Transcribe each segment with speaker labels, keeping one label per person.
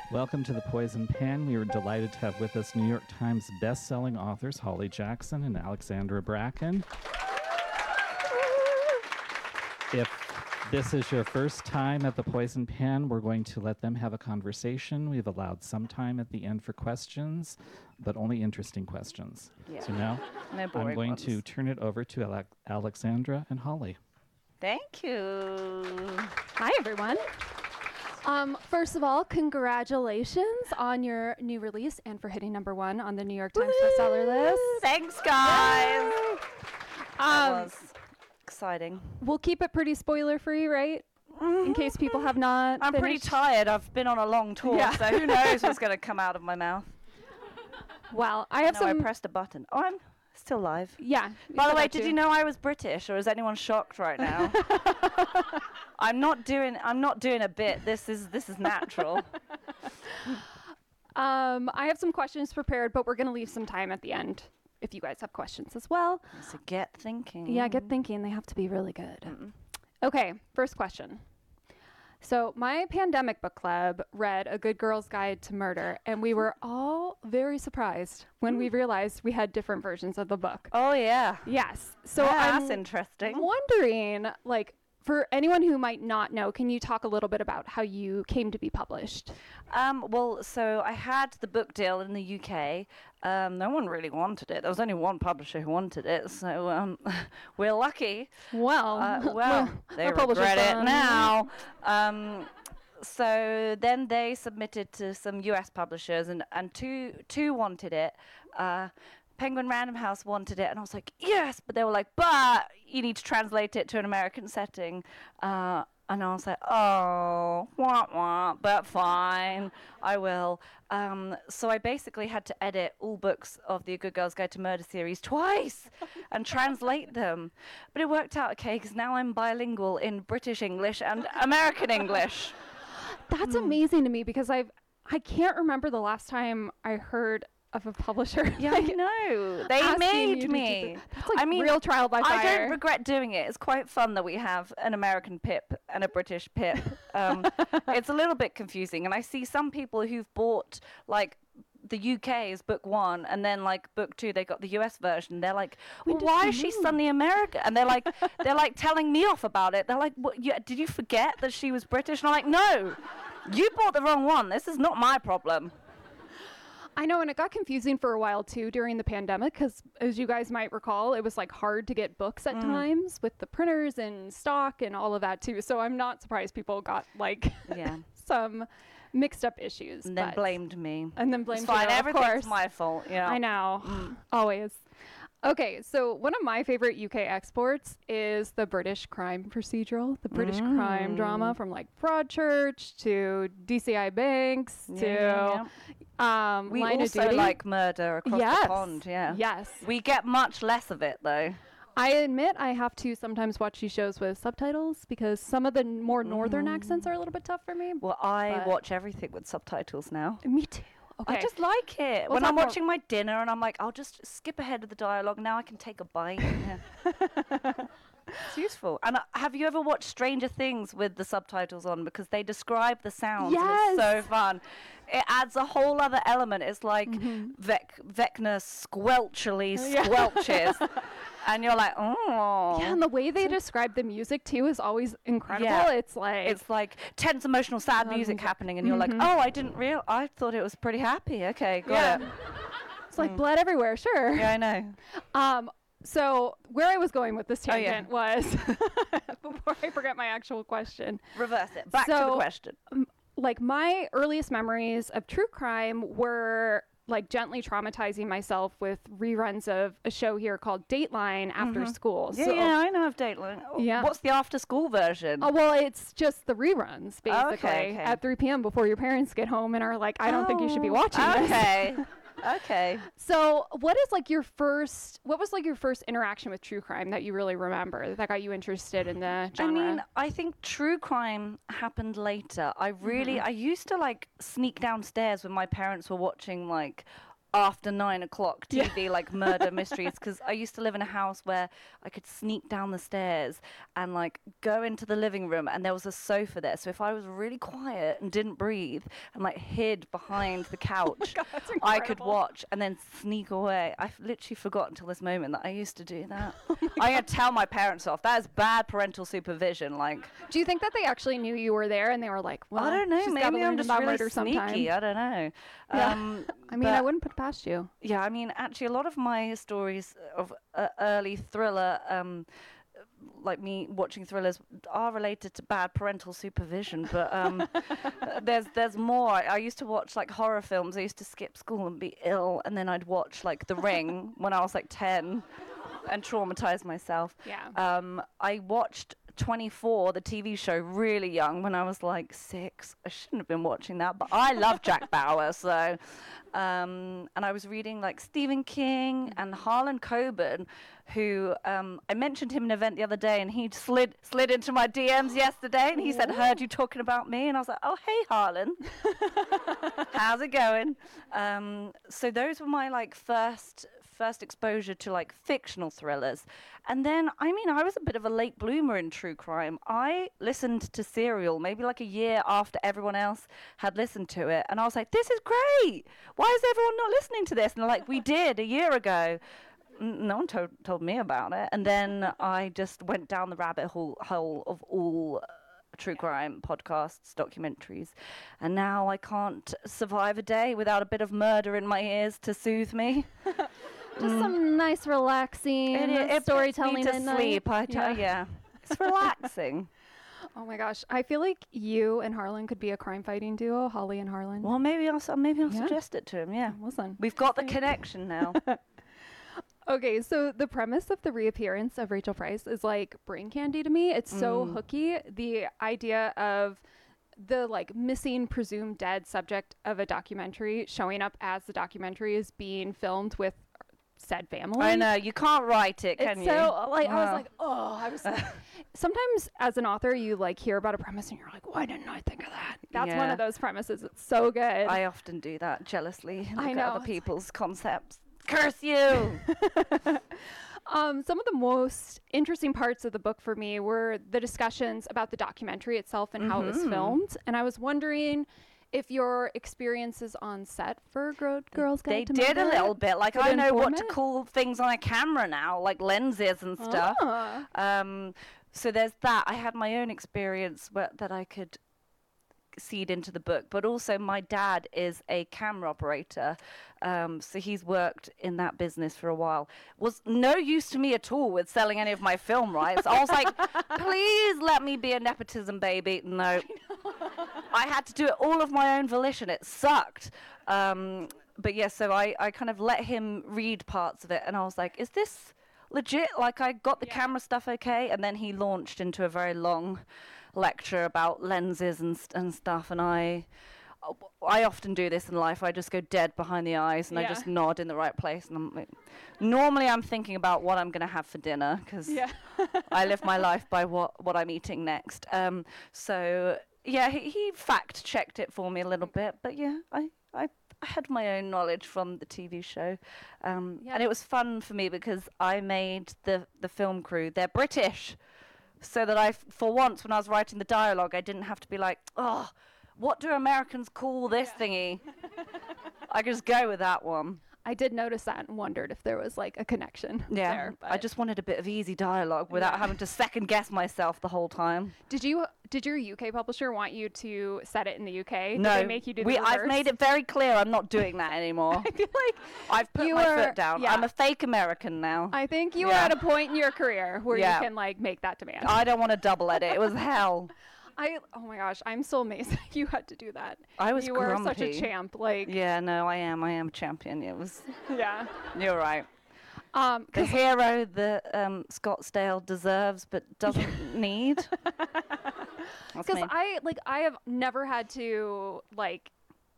Speaker 1: Welcome to the Poison Pen. We are delighted to have with us New York Times best-selling authors Holly Jackson and Alexandra Bracken. If this is your first time at the Poison Pen, we're going to let them have a conversation. We've allowed some time at the end for questions, but only interesting questions.
Speaker 2: Yeah.
Speaker 1: So now
Speaker 2: No boring
Speaker 1: I'm going
Speaker 2: ones.
Speaker 1: to turn it over to Alexandra and Holly.
Speaker 2: Thank you.
Speaker 3: Hi, everyone. First of all, congratulations on your new release and for hitting #1 on the New York Times bestseller list.
Speaker 2: Thanks, guys. That was exciting.
Speaker 3: We'll keep it pretty spoiler-free, right? In case people have not
Speaker 2: I'm pretty
Speaker 3: finished.
Speaker 2: tired. I've been on a long tour,
Speaker 3: Yeah.
Speaker 2: so who knows what's going to come out of my mouth.
Speaker 3: Well, I have
Speaker 2: No,
Speaker 3: some...
Speaker 2: I pressed a button. Oh, I'm still live.
Speaker 3: Yeah.
Speaker 2: By the way, did you know I was British, or is anyone shocked right now? I'm not doing a bit. This is natural.
Speaker 3: I have some questions prepared, but we're going to leave some time at the end if you guys have questions as well.
Speaker 2: So get thinking.
Speaker 3: Yeah, get thinking. They have to be really good. Okay, first question. So my pandemic book club read A Good Girl's Guide to Murder, and we were all very surprised when we realized we had different versions of the book.
Speaker 2: Oh yeah.
Speaker 3: Yes. So
Speaker 2: That's
Speaker 3: I'm
Speaker 2: interesting.
Speaker 3: wondering, like, for anyone who might not know, can you talk a little bit about how you came to be published?
Speaker 2: Well, so I had the book deal in the UK. No one really wanted it. There was only one publisher who wanted it, so we're lucky.
Speaker 3: Well,
Speaker 2: Well, they
Speaker 3: our publisher's
Speaker 2: regret it
Speaker 3: done.
Speaker 2: now. So then they submitted to some US publishers, and two wanted it. Penguin Random House wanted it, and I was like, yes, but they were like, but you need to translate it to an American setting. And I was like, oh, wah, wah, but fine, I will. So I basically had to edit all books of the A Good Girl's Guide to Murder series twice and translate them. But it worked out okay, because now I'm bilingual in British English and American English.
Speaker 3: That's amazing to me because I can't remember the last time I heard of a publisher.
Speaker 2: Yeah, I know. They
Speaker 3: asking you
Speaker 2: made
Speaker 3: to
Speaker 2: me.
Speaker 3: do that. That's like real trial by fire.
Speaker 2: I don't regret doing it. It's quite fun that we have an American Pip and a British Pip. It's a little bit confusing, and I see some people who've bought like the UK is book 1, and then like book 2 they got the US version. They're like, well, why is she suddenly American? And they're like telling me off about it. They're like, what, did you forget that she was British? And I'm like, no, you bought the wrong one. This is not my problem.
Speaker 3: I know, and it got confusing for a while too during the pandemic because, as you guys might recall, it was like hard to get books at times with the printers and stock and all of that too. So I'm not surprised people got like some mixed up issues.
Speaker 2: And then blamed me.
Speaker 3: And then blamed
Speaker 2: it's fine.
Speaker 3: you,
Speaker 2: Everything's
Speaker 3: of course.
Speaker 2: my fault. Yeah.
Speaker 3: I know, always. Okay, so one of my favorite UK exports is the British crime procedural, the British crime drama from like Broadchurch to DCI Banks to
Speaker 2: we
Speaker 3: Line
Speaker 2: also
Speaker 3: of Duty.
Speaker 2: like murder across the pond. Yeah.
Speaker 3: Yes.
Speaker 2: We get much less of it though.
Speaker 3: I admit I have to sometimes watch these shows with subtitles because some of the more northern accents are a little bit tough for me.
Speaker 2: Well, I watch everything with subtitles now.
Speaker 3: Me too. Okay.
Speaker 2: I just like it.
Speaker 3: We'll
Speaker 2: When
Speaker 3: talk
Speaker 2: I'm
Speaker 3: more-
Speaker 2: watching my dinner and I'm like, I'll just skip ahead of the dialogue. Now I can take a bite. It's useful. And have you ever watched Stranger Things with the subtitles on? Because they describe the sounds and it's so fun. It adds a whole other element. It's like Vecna squelchily squelches. And you're like, oh.
Speaker 3: Yeah, and the way they describe the music too is always incredible.
Speaker 2: Yeah.
Speaker 3: It's like
Speaker 2: tense, emotional, sad music happening, and you're like, oh, I thought it was pretty happy. Okay, got it.
Speaker 3: it's like blood everywhere. Sure.
Speaker 2: Yeah, I know.
Speaker 3: So where I was going with this tangent was before I forget my actual question.
Speaker 2: Reverse it. Back to the question.
Speaker 3: Like my earliest memories of true crime were like gently traumatizing myself with reruns of a show here called Dateline after school.
Speaker 2: Yeah, I know of Dateline.
Speaker 3: Yeah.
Speaker 2: What's the after school version?
Speaker 3: Oh, well, it's just the reruns, basically,
Speaker 2: Okay.
Speaker 3: at 3 p.m. before your parents get home and are like, I don't think you should be watching this.
Speaker 2: Okay. Okay.
Speaker 3: So what was like your first interaction with true crime that you really remember that got you interested in the genre?
Speaker 2: I mean, I think true crime happened later. I used to like sneak downstairs when my parents were watching like after 9 o'clock TV, like murder mysteries, because I used to live in a house where I could sneak down the stairs and like go into the living room, and there was a sofa there. So if I was really quiet and didn't breathe and like hid behind the couch,
Speaker 3: God, that's
Speaker 2: I could
Speaker 3: incredible.
Speaker 2: watch and then sneak away. I've literally forgotten until this moment that I used to do that. I had to tell my parents off. That is bad parental supervision. Like,
Speaker 3: Do you think that they actually knew you were there and they were like, well,
Speaker 2: I don't know,
Speaker 3: she's gotta
Speaker 2: maybe
Speaker 3: learn
Speaker 2: I'm just
Speaker 3: about
Speaker 2: really
Speaker 3: murder sometime.
Speaker 2: sneaky. I don't know.
Speaker 3: Yeah. I mean, I
Speaker 2: but-
Speaker 3: wouldn't put it past you.
Speaker 2: Yeah, I mean, actually, a lot of my stories of early thriller, like me watching thrillers, are related to bad parental supervision. But there's more. I used to watch like horror films. I used to skip school and be ill, and then I'd watch like The Ring when I was like 10, and traumatize myself.
Speaker 3: Yeah.
Speaker 2: I watched 24, the TV show, really young when I was like 6. I shouldn't have been watching that, but I love Jack Bauer. So, and I was reading like Stephen King and Harlan Coben, who I mentioned him in an event the other day, and he slid into my DMs yesterday, and he said, "Heard you talking about me," and I was like, "Oh, hey, Harlan, how's it going?" So those were my like first exposure to like fictional thrillers. And then, I mean, I was a bit of a late bloomer in true crime. I listened to Serial maybe like a year after everyone else had listened to it, and I was like, this is great, why is everyone not listening to this? And they're like, we did a year ago. No one told me about it. And then I just went down the rabbit hole of all true crime podcasts, documentaries, and now I can't survive a day without a bit of murder in my ears to soothe me.
Speaker 3: Just some nice, relaxing
Speaker 2: It
Speaker 3: storytelling
Speaker 2: puts me
Speaker 3: at
Speaker 2: to
Speaker 3: night.
Speaker 2: sleep. Yeah. It's relaxing.
Speaker 3: Oh my gosh, I feel like you and Harlan could be a crime fighting duo, Holly and Harlan.
Speaker 2: Well, maybe I'll
Speaker 3: Yeah.
Speaker 2: suggest it to him. Yeah,
Speaker 3: Listen.
Speaker 2: we've got the connection now.
Speaker 3: Okay, so the premise of the reappearance of Rachel Price is like brain candy to me. It's so hooky. The idea of the like missing, presumed dead subject of a documentary showing up as the documentary is being filmed with said family.
Speaker 2: I know, you can't write it, can
Speaker 3: It's
Speaker 2: you?
Speaker 3: so like I was
Speaker 2: Wow.
Speaker 3: like, oh, I was. Sometimes as an author, you like hear about a premise and you're like, why didn't I think of that? That's one
Speaker 2: Yeah.
Speaker 3: of those premises. It's so good.
Speaker 2: I often do that jealously. Look
Speaker 3: I
Speaker 2: at
Speaker 3: know,
Speaker 2: other
Speaker 3: it's
Speaker 2: people's concepts. Curse you!
Speaker 3: Some of the most interesting parts of the book for me were the discussions about the documentary itself and how it was filmed. And I was wondering if your experiences on set for Girls
Speaker 2: They
Speaker 3: Guide to
Speaker 2: did a
Speaker 3: Murder
Speaker 2: little bit. Like,
Speaker 3: would
Speaker 2: I know what
Speaker 3: inform
Speaker 2: to
Speaker 3: it?
Speaker 2: call things on a camera now, like lenses and stuff.
Speaker 3: Ah.
Speaker 2: So there's that. I had my own experience that I could seed into the book, but also my dad is a camera operator, so he's worked in that business for a while. Was no use to me at all with selling any of my film rights. I was like, please let me be a nepotism baby. No, I had to do it all of my own volition. It sucked. But yeah, so I kind of let him read parts of it, and I was like, is this legit? Like, I got the camera stuff okay? And then he launched into a very long lecture about lenses and stuff, and I often do this in life. I just go dead behind the eyes, and I
Speaker 3: Yeah.
Speaker 2: just nod in the right place. And I'm like, normally I'm thinking about what I'm going to have for dinner, because
Speaker 3: Yeah.
Speaker 2: I live my life by what I'm eating next. So yeah, he fact checked it for me a little bit, but yeah, I had my own knowledge from the TV show, and it was fun for me because I made the film crew. They're British, so that for once when I was writing the dialogue, I didn't have to be like, oh, what do Americans call this thingy? I could just go with that one.
Speaker 3: I did notice that and wondered if there was like a connection
Speaker 2: Yeah,
Speaker 3: there.
Speaker 2: I
Speaker 3: but-
Speaker 2: just wanted a bit of easy dialogue without having to second guess myself the whole time.
Speaker 3: Did your UK publisher want you to set it in the UK? Did
Speaker 2: No,
Speaker 3: they make you do the
Speaker 2: I've
Speaker 3: reverse?
Speaker 2: made it very clear I'm not doing that anymore.
Speaker 3: I feel like
Speaker 2: I've put
Speaker 3: you
Speaker 2: my
Speaker 3: were-
Speaker 2: foot down.
Speaker 3: yeah.
Speaker 2: I'm a fake American now.
Speaker 3: I think you
Speaker 2: Yeah.
Speaker 3: are at a point in your career where
Speaker 2: Yeah.
Speaker 3: you can like make that demand.
Speaker 2: I don't want to double edit. It was hell.
Speaker 3: Oh my gosh, I'm so amazed that you had to do that.
Speaker 2: I was
Speaker 3: You were such a
Speaker 2: grumpy.
Speaker 3: champ. Like
Speaker 2: Yeah, no, I am a champion. It was.
Speaker 3: yeah.
Speaker 2: You're right. The
Speaker 3: 'Cause
Speaker 2: hero that Scottsdale deserves but doesn't need. That's me.
Speaker 3: I have never had to like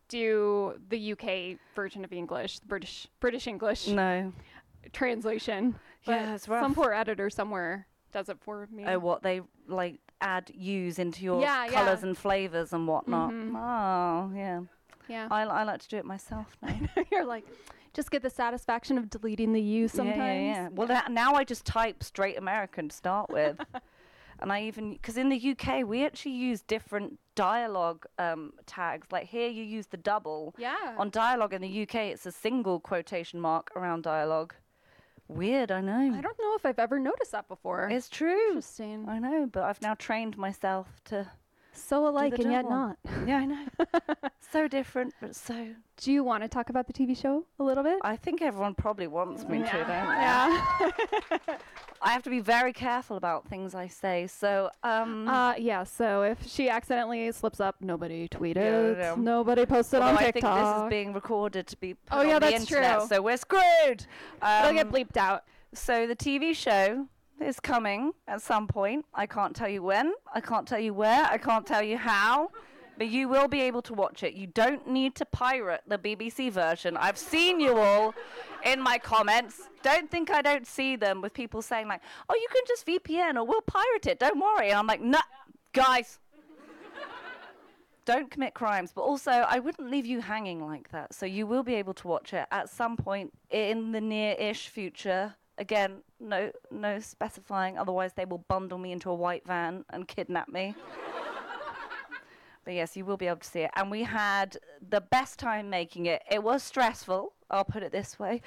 Speaker 3: do the UK version of English, British English
Speaker 2: No.
Speaker 3: translation.
Speaker 2: Yeah,
Speaker 3: but
Speaker 2: it's rough.
Speaker 3: Some poor editor somewhere does it for me.
Speaker 2: Oh, what they like add use into your
Speaker 3: Yeah,
Speaker 2: colours
Speaker 3: yeah.
Speaker 2: and flavours and whatnot.
Speaker 3: Mhm.
Speaker 2: Oh, yeah.
Speaker 3: Yeah.
Speaker 2: I like to do it myself now.
Speaker 3: You're like, Just get the satisfaction of deleting the U sometimes.
Speaker 2: Yeah. Well, now I just type straight American to start with. And I even, because in the UK, we actually use different dialogue tags. Like here, you use the double.
Speaker 3: Yeah.
Speaker 2: On dialogue in the UK, it's a single quotation mark around dialogue. Weird, I know.
Speaker 3: I don't know if I've ever noticed that before.
Speaker 2: It's true.
Speaker 3: Interesting.
Speaker 2: I know, but I've now trained myself to.
Speaker 3: So alike
Speaker 2: the
Speaker 3: and yet
Speaker 2: double.
Speaker 3: not.
Speaker 2: Yeah, I know. So different, but so.
Speaker 3: Do you want to talk about the TV show a little bit?
Speaker 2: I think everyone probably wants me to, don't they?
Speaker 3: Yeah.
Speaker 2: I have to be very careful about things I say. So,
Speaker 3: Yeah, so if she accidentally slips up, nobody tweet it.
Speaker 2: no.
Speaker 3: Nobody post it
Speaker 2: although
Speaker 3: on
Speaker 2: I think
Speaker 3: TikTok.
Speaker 2: this is being recorded to be put
Speaker 3: Oh, yeah,
Speaker 2: on the
Speaker 3: that's
Speaker 2: internet,
Speaker 3: true.
Speaker 2: so we're screwed.
Speaker 3: It'll get bleeped out.
Speaker 2: So the TV show is coming at some point. I can't tell you when. I can't tell you where. I can't tell you how. But you will be able to watch it. You don't need to pirate the BBC version. I've seen you all in my comments. Don't think I don't see them with people saying like, oh, you can just VPN or we'll pirate it. Don't worry. And I'm like, nah, guys. Don't commit crimes. But also, I wouldn't leave you hanging like that. So you will be able to watch it at some point in the near-ish future. Again, no specifying. Otherwise, they will bundle me into a white van and kidnap me. But yes, you will be able to see it. And we had the best time making it. It was stressful, I'll put it this way.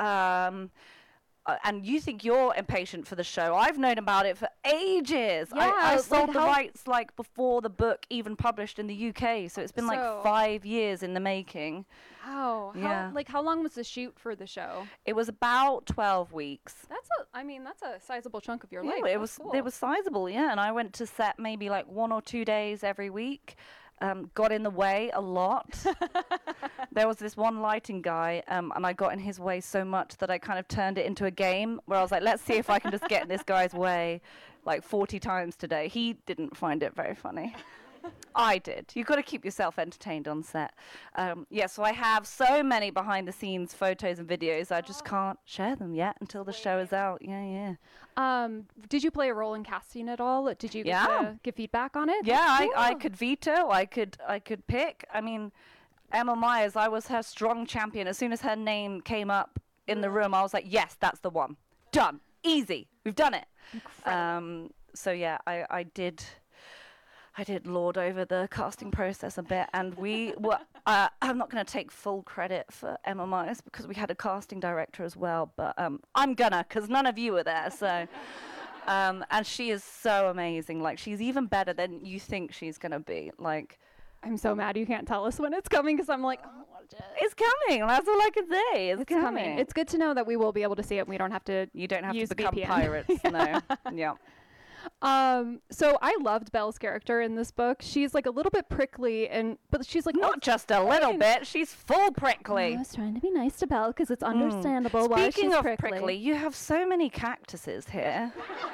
Speaker 2: And you think you're impatient for the show. I've known about it for ages.
Speaker 3: Yeah,
Speaker 2: I sold
Speaker 3: like
Speaker 2: the
Speaker 3: how-
Speaker 2: rights like before the book even published in the UK. So it's been like
Speaker 3: So-
Speaker 2: 5 years in the making.
Speaker 3: Wow.
Speaker 2: Yeah.
Speaker 3: How long was the shoot for the show?
Speaker 2: It was about 12 weeks.
Speaker 3: That's a sizable chunk of your
Speaker 2: Yeah,
Speaker 3: life.
Speaker 2: it
Speaker 3: That's
Speaker 2: was
Speaker 3: cool.
Speaker 2: it was sizable, yeah. And I went to set maybe like 1 or 2 days every week. Got in the way a lot. There was this one lighting guy, and I got in his way so much that I kind of turned it into a game where I was like, let's see if I can just get in this guy's way like 40 times today. He didn't find it very funny. I did. You've got to keep yourself entertained on set. So I have so many behind the scenes photos and videos. I just can't share them yet until the show is out. Yeah.
Speaker 3: Did you play a role in casting at all? Did you get
Speaker 2: Yeah.
Speaker 3: to give feedback on it?
Speaker 2: Yeah, I
Speaker 3: Cool.
Speaker 2: could veto. I could pick. I mean, Emma Myers, I was her strong champion. As soon as her name came up in the room, I was like, yes, that's the one. Done. Easy. We've done it. So yeah, I did lord over the casting process a bit, and we were. I'm not going to take full credit for Emma Myers because we had a casting director as well, but I'm gonna because none of you were there. So, and she is so amazing. Like she's even better than you think she's gonna be. Like
Speaker 3: I'm so mad you can't tell us when it's coming because I'm like, oh, watch it.
Speaker 2: it's coming. That's all I can say. It's coming.
Speaker 3: coming. It's good to know that we will be able to see it. And we don't have to.
Speaker 2: You don't have
Speaker 3: use
Speaker 2: to become
Speaker 3: VPN.
Speaker 2: pirates. No. Yeah.
Speaker 3: So I loved Belle's character in this book. She's like a little bit prickly, but she's like
Speaker 2: Not just a little bit. She's full prickly.
Speaker 3: I was trying to be nice to Belle because it's understandable why
Speaker 2: Speaking
Speaker 3: she's
Speaker 2: of
Speaker 3: prickly.
Speaker 2: you have so many cactuses here.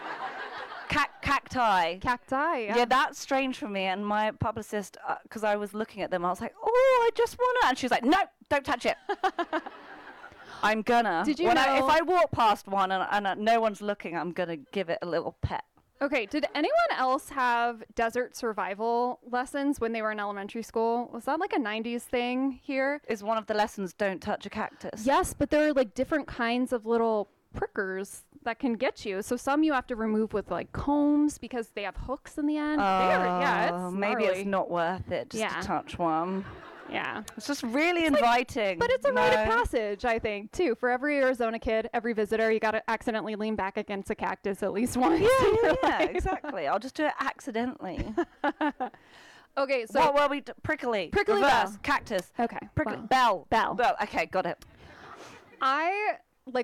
Speaker 2: Cacti.
Speaker 3: Cacti.
Speaker 2: Yeah, that's strange for me. And my publicist, because I was looking at them, I was like, oh, I just want to. And she's like, no, don't touch it. I'm gonna.
Speaker 3: Did you
Speaker 2: if
Speaker 3: know-
Speaker 2: I walk past one and no one's looking, I'm going to give it a little pet.
Speaker 3: Okay, did anyone else have desert survival lessons when they were in elementary school? Was that like a 90s thing here?
Speaker 2: Is one of the lessons don't touch a cactus?
Speaker 3: Yes, but there are like different kinds of little prickers that can get you. So some you have to remove with like combs because they have hooks in the end. It's
Speaker 2: maybe
Speaker 3: gnarly.
Speaker 2: it's not worth it just
Speaker 3: Yeah.
Speaker 2: to touch one.
Speaker 3: Yeah.
Speaker 2: It's just really inviting.
Speaker 3: But it's a rite of
Speaker 2: No.
Speaker 3: passage, I think, too. For every Arizona kid, every visitor, you got to accidentally lean back against a cactus at least once.
Speaker 2: Yeah, exactly. I'll just do it accidentally.
Speaker 3: Okay, so
Speaker 2: What were we? Prickly.
Speaker 3: Prickly
Speaker 2: Reverse.
Speaker 3: Belle.
Speaker 2: Cactus.
Speaker 3: okay,
Speaker 2: Prickly.
Speaker 3: well,
Speaker 2: Bell.
Speaker 3: Belle.
Speaker 2: Okay, got it.
Speaker 3: I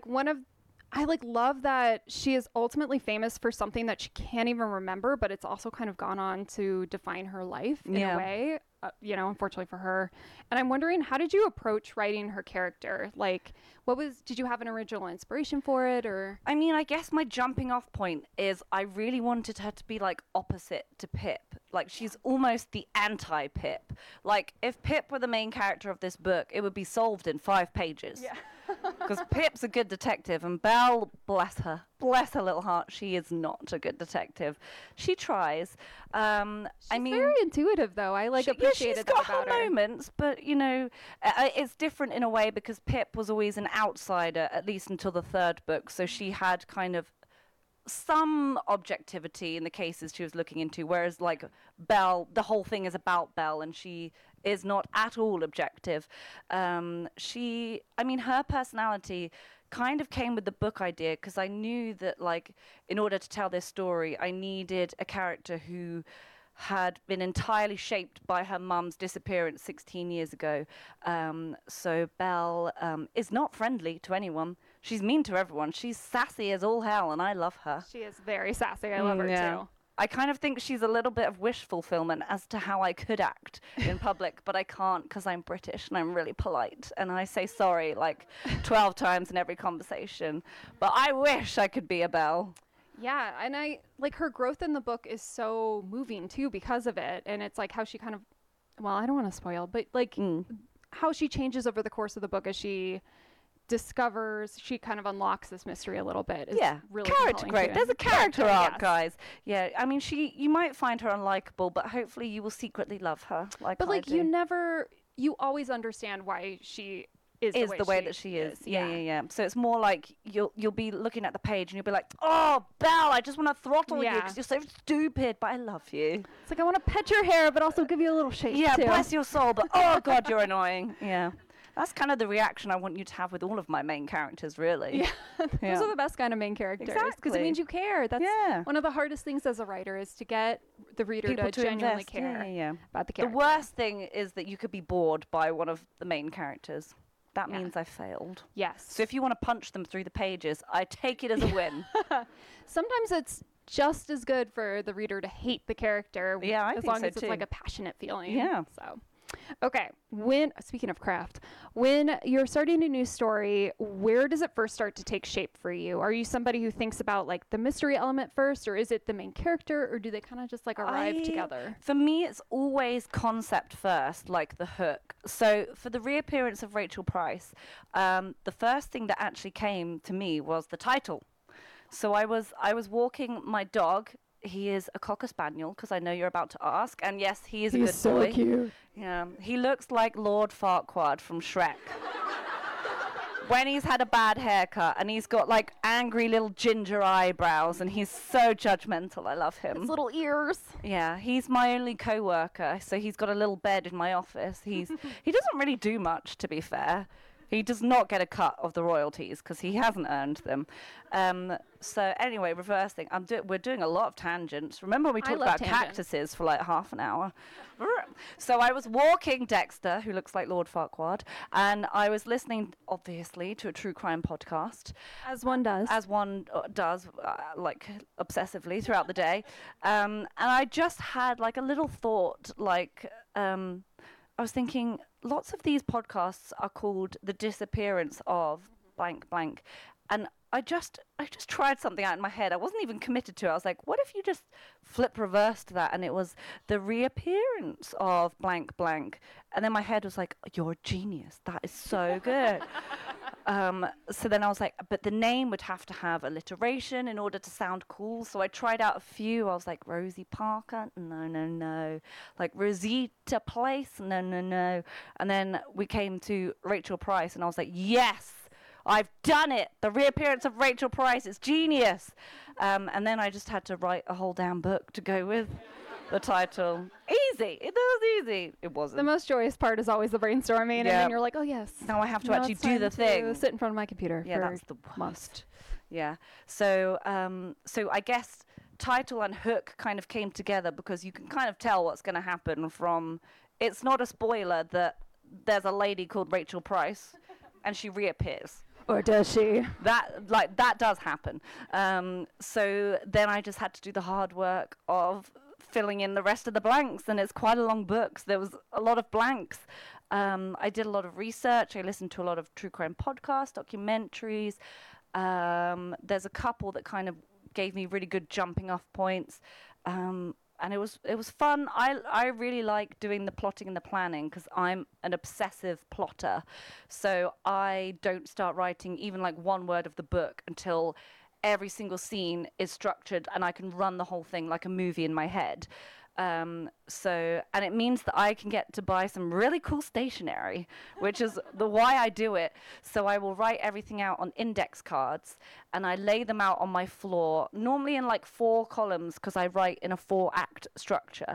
Speaker 3: love that she is ultimately famous for something that she can't even remember, but it's also kind of gone on to define her life in
Speaker 2: Yeah.
Speaker 3: a way, unfortunately for her. And I'm wondering, how did you approach writing her character? Like, did you have an original inspiration for it, or?
Speaker 2: I mean, I guess my jumping off point is I really wanted her to be like opposite to Pip. Like she's almost the anti-Pip. Like if Pip were the main character of this book, it would be solved in 5 pages.
Speaker 3: Yeah.
Speaker 2: Because Pip's a good detective, and Belle, bless her little heart, she is not a good detective. She tries.
Speaker 3: She's very intuitive, though. I appreciated
Speaker 2: she's
Speaker 3: that
Speaker 2: got
Speaker 3: about
Speaker 2: her
Speaker 3: her.
Speaker 2: moments, but it's different in a way because Pip was always an outsider, at least until the third book. So she had kind of some objectivity in the cases she was looking into, whereas like Belle, the whole thing is about Belle, and she is not at all objective. Her personality kind of came with the book idea because I knew that, like, in order to tell this story, I needed a character who had been entirely shaped by her mum's disappearance 16 years ago. So Belle is not friendly to anyone. She's mean to everyone. She's sassy as all hell, and I love her.
Speaker 3: She is very sassy. I love her, too.
Speaker 2: I kind of think she's a little bit of wish fulfillment as to how I could act in public, but I can't because I'm British and I'm really polite. And I say sorry like 12 times in every conversation. But I wish I could be a Belle.
Speaker 3: Yeah, and I like her growth in the book is so moving too because of it. And it's like how she kind of, well, I don't want to spoil, but like how she changes over the course of the book as she discovers, she kind of unlocks this mystery a little bit.
Speaker 2: Yeah,
Speaker 3: really
Speaker 2: character great.
Speaker 3: too.
Speaker 2: There's a character arc,
Speaker 3: yes.
Speaker 2: guys. Yeah, I mean, you might find her unlikable, but hopefully you will secretly love her. But
Speaker 3: like you always understand why she is
Speaker 2: the way that she is. Yeah. So it's more like you'll be looking at the page and you'll be like, oh, Belle, I just want to throttle you because you're so stupid, but I love you.
Speaker 3: It's like, I want to pet your hair, but also give you a little shake too.
Speaker 2: Bless your soul, but oh God, you're annoying. Yeah. That's kind of the reaction I want you to have with all of my main characters, really.
Speaker 3: Yeah, those are the best kind of main characters. Because it means you care. That's one of the hardest things as a writer is to get the reader
Speaker 2: People
Speaker 3: to genuinely
Speaker 2: invest.
Speaker 3: care about the character.
Speaker 2: The worst thing is that you could be bored by one of the main characters. That means I failed.
Speaker 3: Yes.
Speaker 2: So if you want to punch them through the pages, I take it as a win.
Speaker 3: Sometimes it's just as good for the reader to hate the character.
Speaker 2: Yeah, I
Speaker 3: as
Speaker 2: think
Speaker 3: long
Speaker 2: so
Speaker 3: as it's
Speaker 2: too.
Speaker 3: like a passionate feeling.
Speaker 2: Yeah.
Speaker 3: So, okay. Speaking of craft, when you're starting a new story, where does it first start to take shape for you? Are you somebody who thinks about like the mystery element first, or is it the main character, or do they kind of just like arrive together?
Speaker 2: For me, it's always concept first, like the hook. So for the reappearance of Rachel Price, the first thing that actually came to me was the title. So I was walking my dog. He is a Cocker Spaniel, because I know you're about to ask. And yes, he is a good boy. He's
Speaker 3: so cute.
Speaker 2: Yeah, he looks like Lord Farquaad from Shrek. When he's had a bad haircut, and he's got like angry little ginger eyebrows, and he's so judgmental. I love him.
Speaker 3: His little ears.
Speaker 2: Yeah, he's my only co-worker, so he's got a little bed in my office. He doesn't really do much, to be fair. He does not get a cut of the royalties because he hasn't earned them. So anyway, reversing. We're doing a lot of tangents. Remember when we talked about cactuses for like half an hour? So I was walking Dexter, who looks like Lord Farquaad, and I was listening, obviously, to a true crime podcast.
Speaker 3: As one does.
Speaker 2: As one does, like obsessively throughout the day. And I just had like a little thought, like... I was thinking, lots of these podcasts are called The Disappearance of blank blank. And I just tried something out in my head. I wasn't even committed to it. I was like, what if you just flip reversed that and it was The Reappearance of blank blank? And then my head was like, you're a genius. That is so good. So then I was like, but the name would have to have alliteration in order to sound cool. So I tried out a few. I was like, Rosie Parker? No. Like Rosita Place? No. And then we came to Rachel Price, and I was like, yes, I've done it. The Reappearance of Rachel Price. It's genius. And then I just had to write a whole damn book to go with the title. Easy. It was easy. It wasn't.
Speaker 3: The most joyous part is always the brainstorming, and then you're like, oh yes.
Speaker 2: Now I have to actually do the thing.
Speaker 3: Sit in front of my computer.
Speaker 2: Yeah,
Speaker 3: for
Speaker 2: that's the worst. Yeah. So I guess title and hook kind of came together because you can kind of tell what's going to happen from. It's not a spoiler that there's a lady called Rachel Price, and she reappears.
Speaker 3: Or does she?
Speaker 2: That does happen. So then I just had to do the hard work of filling in the rest of the blanks, and it's quite a long book. So there was a lot of blanks. I did a lot of research. I listened to a lot of true crime podcasts, documentaries. There's a couple that kind of gave me really good jumping off points. and it was fun. I really like doing the plotting and the planning because I'm an obsessive plotter, so I don't start writing even like one word of the book until every single scene is structured and I can run the whole thing like a movie in my head. And it means that I can get to buy some really cool stationery, which is the why I do it. So I will write everything out on index cards and I lay them out on my floor, normally in like 4 columns because I write in a 4-act structure.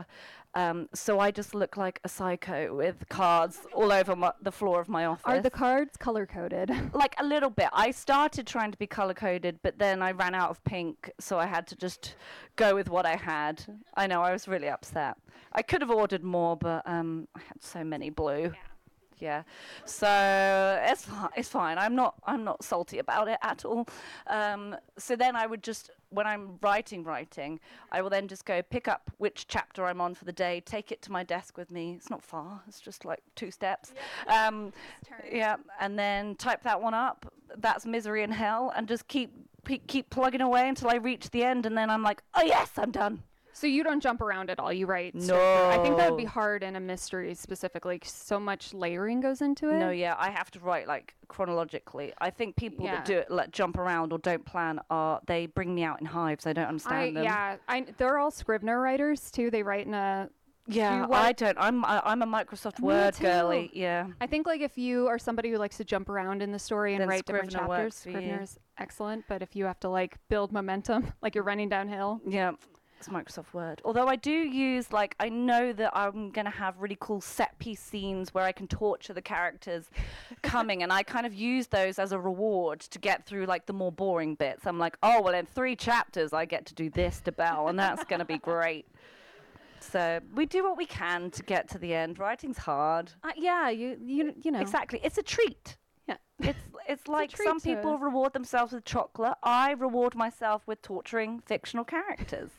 Speaker 2: So I just look like a psycho with cards all over the floor of my office.
Speaker 3: Are the cards color coded?
Speaker 2: Like a little bit. I started trying to be color coded, but then I ran out of pink, so I had to just go with what I had. I know, I was really upset. I could have ordered more, but I had so many blue. Yeah, so it's fine. I'm not salty about it at all. So then I would just, when I'm writing, I will then just go pick up which chapter I'm on for the day, take it to my desk with me. It's not far. It's just like 2 steps. Yeah, and then type that one up. That's Misery in Hell, and just keep plugging away until I reach the end, and then I'm like, oh yes, I'm done.
Speaker 3: So you don't jump around at all. You write.
Speaker 2: No.
Speaker 3: I think that would be hard in a mystery specifically. 'Cause so much layering goes into it.
Speaker 2: No, yeah, I have to write like chronologically. I think people that do it, like jump around or don't plan, they bring me out in hives. I don't understand them.
Speaker 3: Yeah, they're all Scrivener writers too. They write in a.
Speaker 2: Yeah, I don't. I'm a Microsoft Word girly. Yeah.
Speaker 3: I think like if you are somebody who likes to jump around in the story and
Speaker 2: Then
Speaker 3: write different
Speaker 2: Scrivener
Speaker 3: chapters,
Speaker 2: works for you.
Speaker 3: Scrivener's excellent. But if you have to like build momentum, like you're running downhill.
Speaker 2: Yeah. It's Microsoft Word. Although I do use, like, I know that I'm going to have really cool set piece scenes where I can torture the characters coming, and I kind of use those as a reward to get through, like, the more boring bits. I'm like, oh, well, in 3 chapters, I get to do this to Belle, and that's going to be great. So we do what we can to get to the end. Writing's hard.
Speaker 3: Yeah, you know.
Speaker 2: Exactly. It's a treat.
Speaker 3: Yeah.
Speaker 2: It's like
Speaker 3: treat
Speaker 2: some
Speaker 3: to-
Speaker 2: people reward themselves with chocolate. I reward myself with torturing fictional characters.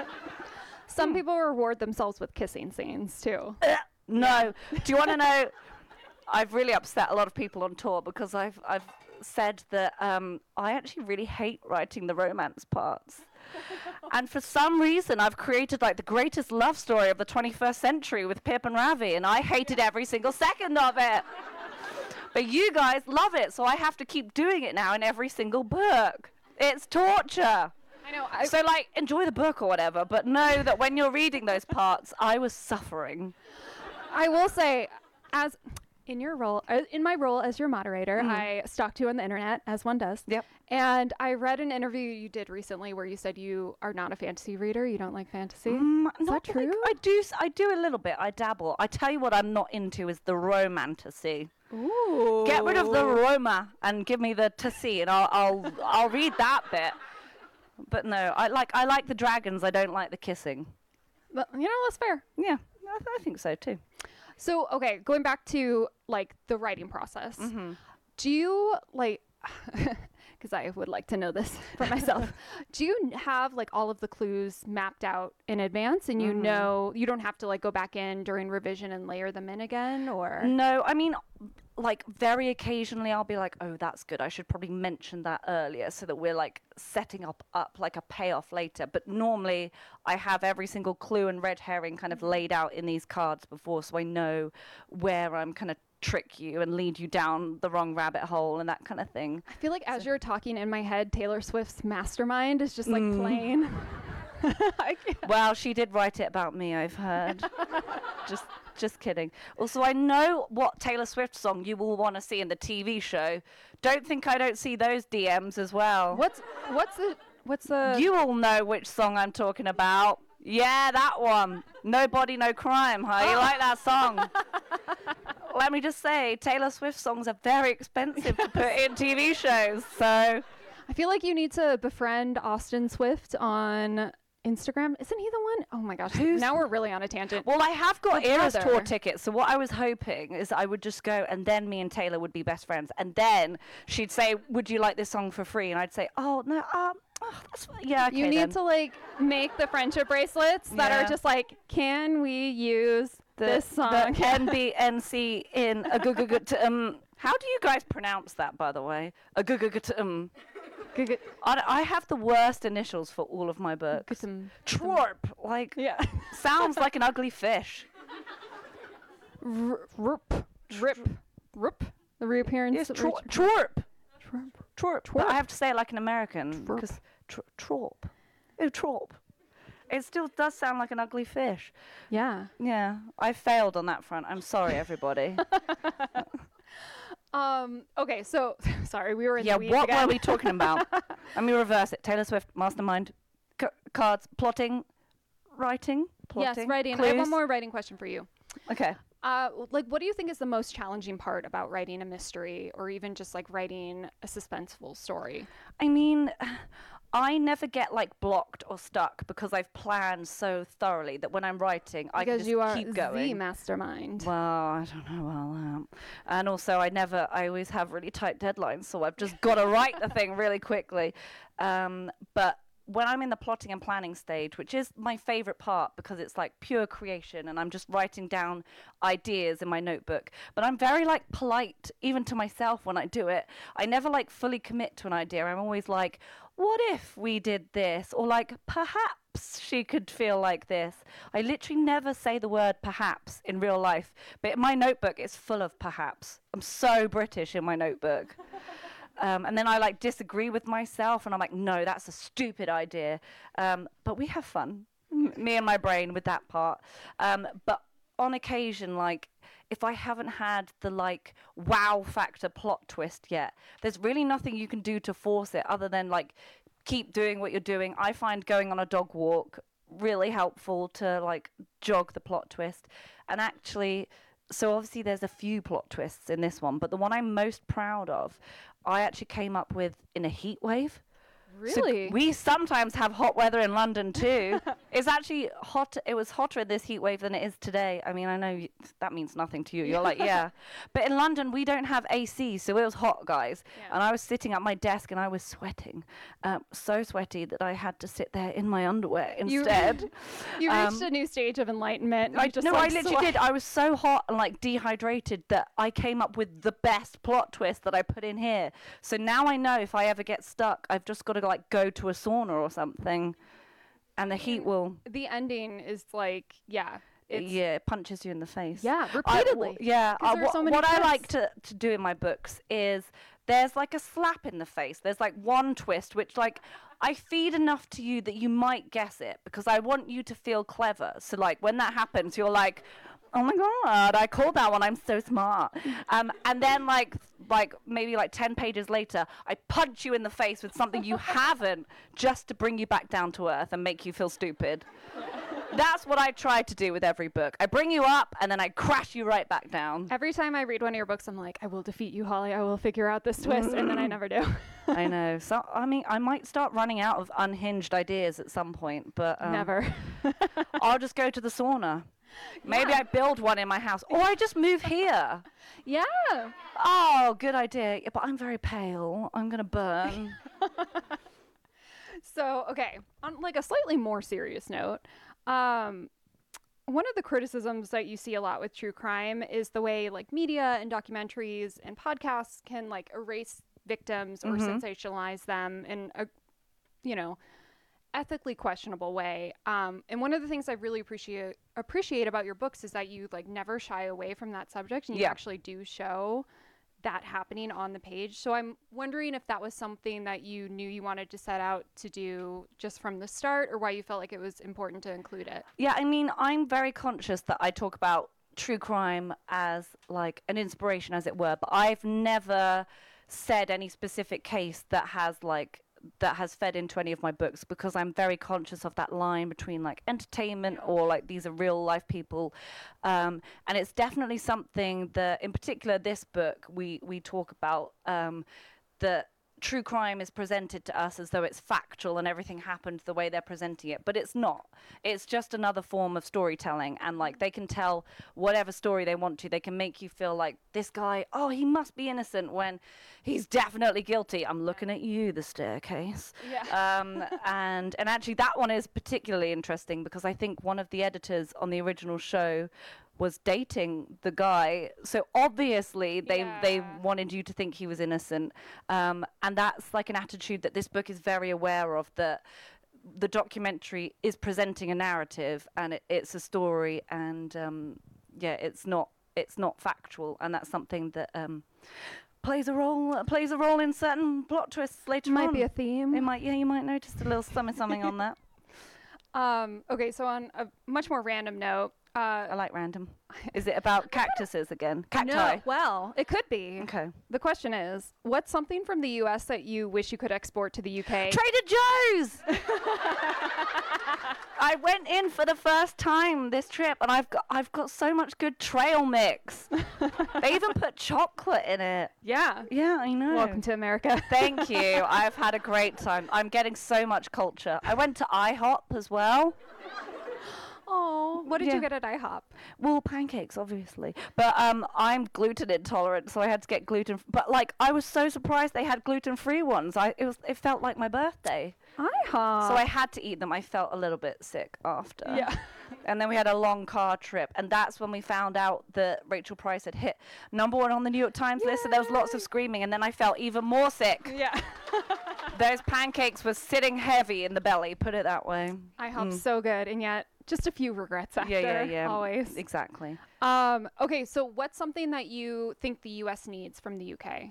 Speaker 3: Some people reward themselves with kissing scenes too.
Speaker 2: No. Do you want to know? I've really upset a lot of people on tour because I've said that I actually really hate writing the romance parts. And for some reason, I've created like the greatest love story of the 21st century with Pip and Ravi, and I hated every single second of it. But you guys love it, so I have to keep doing it now in every single book. It's torture.
Speaker 3: I know.
Speaker 2: So, like, enjoy the book or whatever, but know that when you're reading those parts, I was suffering.
Speaker 3: I will say, as in my role as your moderator, I stalked you on the internet, as one does.
Speaker 2: Yep.
Speaker 3: And I read an interview you did recently where you said you are not a fantasy reader. You don't like fantasy. Is that true?
Speaker 2: I do a little bit. I dabble. I tell you what I'm not into is the romantasy.
Speaker 3: Ooh.
Speaker 2: Get rid of the Roma and give me the tassi, and I'll read that bit. But no, I like the dragons. I don't like the kissing.
Speaker 3: But, that's fair.
Speaker 2: Yeah, I think so too.
Speaker 3: So, okay, going back to, like, the writing process. Do you, like, because I would like to know this for myself, do you have, like, all of the clues mapped out in advance and you know you don't have to, like, go back in during revision and layer them in again, or?
Speaker 2: No, I mean, like, very occasionally I'll be like, oh, that's good. I should probably mention that earlier so that we're, like, setting up like a payoff later. But normally I have every single clue and red herring kind of laid out in these cards before, so I know where I'm kind of trick you and lead you down the wrong rabbit hole and that kind of thing.
Speaker 3: I feel like as you're talking in my head, Taylor Swift's Mastermind is just, like, playing.
Speaker 2: Well, she did write it about me, I've heard. Just kidding. Also, I know what Taylor Swift song you will want to see in the TV show. Don't think I don't see those DMs as well.
Speaker 3: What's the?
Speaker 2: You all know which song I'm talking about. Yeah, that one. No Body, No Crime, huh? You like that song? Let me just say, Taylor Swift songs are very expensive to put in TV shows, so...
Speaker 3: I feel like you need to befriend Austin Swift on Instagram. Isn't he the one? Oh my gosh. Now we're really on a tangent.
Speaker 2: Well, I have got
Speaker 3: The
Speaker 2: Eras
Speaker 3: brother.
Speaker 2: tour tickets, so what I was hoping is I would just go, and then me and Taylor would be best friends, and then she'd say, would you like this song for free? And I'd say, oh, no, that's fine. Yeah, okay,
Speaker 3: You need
Speaker 2: then.
Speaker 3: to, like, make the friendship bracelets that
Speaker 2: Yeah.
Speaker 3: are just like, can we use this song?
Speaker 2: The NBNC in a how do you guys pronounce that, by the way? A I have the worst initials for all of my books. Trorp, like,
Speaker 3: Yeah.
Speaker 2: sounds like an ugly fish.
Speaker 3: Rup. The reappearance.
Speaker 2: Yes,
Speaker 3: of
Speaker 2: Trorp.
Speaker 3: Trorp.
Speaker 2: Trorp. But I have to say it like an American
Speaker 3: Trorp.
Speaker 2: because Trorp. Oh, Trorp. It still does sound like an ugly fish.
Speaker 3: Yeah.
Speaker 2: Yeah, I failed on that front. I'm sorry, everybody.
Speaker 3: Okay, so sorry, we were in
Speaker 2: Yeah,
Speaker 3: the weeds
Speaker 2: what
Speaker 3: again.
Speaker 2: were we talking about? Let me reverse it. Taylor Swift, Mastermind, cards, plotting, writing,
Speaker 3: Yes,
Speaker 2: plotting.
Speaker 3: writing. I have one
Speaker 2: clues?
Speaker 3: more writing question for you.
Speaker 2: Okay.
Speaker 3: Like, what do you think is the most challenging part about writing a mystery, or even just like writing a suspenseful story?
Speaker 2: I mean, I never get like blocked or stuck because I've planned so thoroughly that when I'm writing, I can
Speaker 3: Because
Speaker 2: just
Speaker 3: you are
Speaker 2: keep
Speaker 3: the
Speaker 2: going.
Speaker 3: mastermind.
Speaker 2: Well, I don't know about that. And also, I always have really tight deadlines, so I've just got to write the thing really quickly. But when I'm in the plotting and planning stage, which is my favorite part because it's like pure creation and I'm just writing down ideas in my notebook, but I'm very like polite even to myself when I do it. I never like fully commit to an idea. I'm always like, what if we did this? Or like, perhaps she could feel like this. I literally never say the word perhaps in real life, but in my notebook it's full of perhaps. I'm so British in my notebook. And then I like disagree with myself and I'm like, no, that's a stupid idea. But we have fun, me and my brain, with that part. But on occasion, like, if I haven't had the like wow factor plot twist yet, there's really nothing you can do to force it other than like keep doing what you're doing. I find going on a dog walk really helpful to like jog the plot twist. And actually, so obviously there's a few plot twists in this one, but the one I'm most proud of, I actually came up with in a heat wave. So
Speaker 3: Really?
Speaker 2: we sometimes have hot weather in London too. It's actually hot. It was hotter this heat wave than it is today. I mean, I know that means nothing to you. You're like, yeah. But in London, we don't have AC, so it was hot, guys.
Speaker 3: Yeah.
Speaker 2: And I was sitting at my desk and I was sweating. So sweaty that I had to sit there in my underwear instead.
Speaker 3: You reached a new stage of enlightenment.
Speaker 2: I
Speaker 3: You just,
Speaker 2: no,
Speaker 3: like,
Speaker 2: I literally did. I was so hot and like dehydrated that I came up with the best plot twist that I put in here. So now I know if I ever get stuck, I've just got to like go to a sauna or something, and the heat will.
Speaker 3: The ending is like, yeah. It's,
Speaker 2: Yeah, it punches you in the face.
Speaker 3: Yeah, repeatedly.
Speaker 2: Yeah.
Speaker 3: 'Cause there are so many
Speaker 2: what I
Speaker 3: twists.
Speaker 2: like to do in my books is there's like a slap in the face. There's like one twist which like I feed enough to you that you might guess it because I want you to feel clever. So like when that happens, you're like, oh my God, I called that one. I'm so smart. And then like maybe like 10 pages later, I punch you in the face with something you haven't just to bring you back down to earth and make you feel stupid. That's what I try to do with every book. I bring you up and then I crash you right back down.
Speaker 3: Every time I read one of your books, I'm like, I will defeat you, Holly. I will figure out this twist, and then I never do.
Speaker 2: I know. So I mean, I might start running out of unhinged ideas at some point, but
Speaker 3: Never.
Speaker 2: I'll just go to the sauna. Maybe I build one in my house, or I just move here.
Speaker 3: Yeah.
Speaker 2: Oh, good idea. Yeah, but I'm very pale. I'm gonna burn.
Speaker 3: So, okay, on like a slightly more serious note, one of the criticisms that you see a lot with true crime is the way like media and documentaries and podcasts can like erase victims or sensationalize them in a, you know, ethically questionable way. And one of the things I really appreciate about your books is that you like never shy away from that subject, and you actually do show that happening on the page. So I'm wondering if that was something that you knew you wanted to set out to do just from the start, or why you felt like it was important to include it.
Speaker 2: Yeah, I mean, I'm very conscious that I talk about true crime as like an inspiration, as it were, but I've never said any specific case that has fed into any of my books, because I'm very conscious of that line between like entertainment or like these are real life people, and it's definitely something that in particular this book we talk about, that true crime is presented to us as though it's factual and everything happened the way they're presenting it, but it's not. It's just another form of storytelling, and like they can tell whatever story they want to. They can make you feel like this guy, oh, he must be innocent when he's definitely guilty. I'm looking at you, the staircase.
Speaker 3: Yeah.
Speaker 2: And actually that one is particularly interesting because I think one of the editors on the original show was dating the guy. So obviously they
Speaker 3: Yeah.
Speaker 2: wanted you to think he was innocent. And that's like an attitude that this book is very aware of, that the documentary is presenting a narrative and it's a story, and it's not factual, and that's something that plays a role in certain plot twists later on.
Speaker 3: Might be a theme.
Speaker 2: You might notice a little something on that.
Speaker 3: Okay, so on a much more random note,
Speaker 2: I like random. Is it about cactuses again? Cacti.
Speaker 3: no, well, it could be.
Speaker 2: Okay.
Speaker 3: The question is, what's something from the U.S. that you wish you could export to the UK?
Speaker 2: Trader Joe's. I went in for the first time this trip, and I've got so much good trail mix. They even put chocolate in it.
Speaker 3: Yeah.
Speaker 2: Yeah, I know.
Speaker 3: Welcome to America.
Speaker 2: Thank you. I've had a great time. I'm getting so much culture. I went to IHOP as well.
Speaker 3: Oh, what did
Speaker 2: Yeah.
Speaker 3: you get at IHOP?
Speaker 2: Well, pancakes, obviously. But I'm gluten intolerant, so I had to get gluten. But like, I was so surprised they had gluten-free ones. It felt like my birthday.
Speaker 3: IHOP.
Speaker 2: So I had to eat them. I felt a little bit sick after.
Speaker 3: Yeah.
Speaker 2: And then we had a long car trip, and that's when we found out that Rachel Price had hit #1 on the New York Times list, and there was lots of screaming, and then I felt even more sick.
Speaker 3: Yeah.
Speaker 2: Those pancakes were sitting heavy in the belly, put it that way.
Speaker 3: IHOP's so good, and yet just a few regrets after.
Speaker 2: Yeah.
Speaker 3: Always.
Speaker 2: Exactly.
Speaker 3: Okay, so what's something that you think the U.S. needs from the U.K.?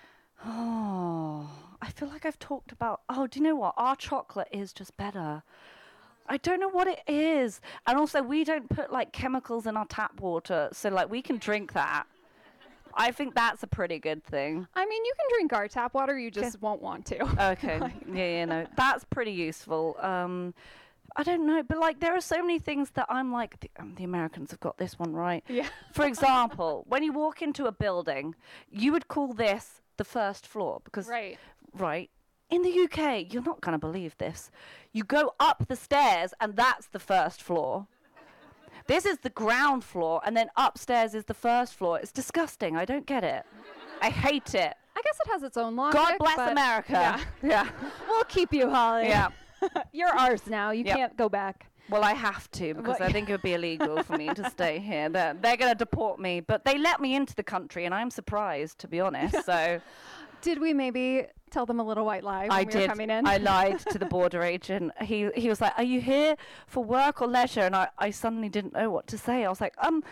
Speaker 2: Oh, I feel like I've talked about. Oh, do you know what? Our chocolate is just better. I don't know what it is. And also, we don't put like chemicals in our tap water, so like we can drink that. I think that's a pretty good thing.
Speaker 3: I mean, you can drink our tap water, you just won't want to.
Speaker 2: Okay. Yeah, no, that's pretty useful. I don't know, but like there are so many things that I'm like, the Americans have got this one right.
Speaker 3: Yeah.
Speaker 2: For example, when you walk into a building, you would call this the first floor because
Speaker 3: Right.
Speaker 2: in the UK, you're not going to believe this. You go up the stairs and that's the first floor. This is the ground floor, and then upstairs is the first floor. It's disgusting. I don't get it. I hate it.
Speaker 3: I guess it has its own logic.
Speaker 2: God bless
Speaker 3: but
Speaker 2: America.
Speaker 3: Yeah.
Speaker 2: Yeah.
Speaker 3: We'll keep you, Holly.
Speaker 2: Yeah.
Speaker 3: You're ours now. You
Speaker 2: Yep.
Speaker 3: can't go back.
Speaker 2: Well, I have to because
Speaker 3: Well,
Speaker 2: I think it would be illegal for me to stay here. They're going to deport me, but they let me into the country, and I'm surprised, to be honest. So
Speaker 3: Did we maybe tell them a little white lie when
Speaker 2: I
Speaker 3: we were
Speaker 2: did.
Speaker 3: coming in?
Speaker 2: I lied to the border agent. He was like, "Are you here for work or leisure?" And I suddenly didn't know what to say. I was like, I'm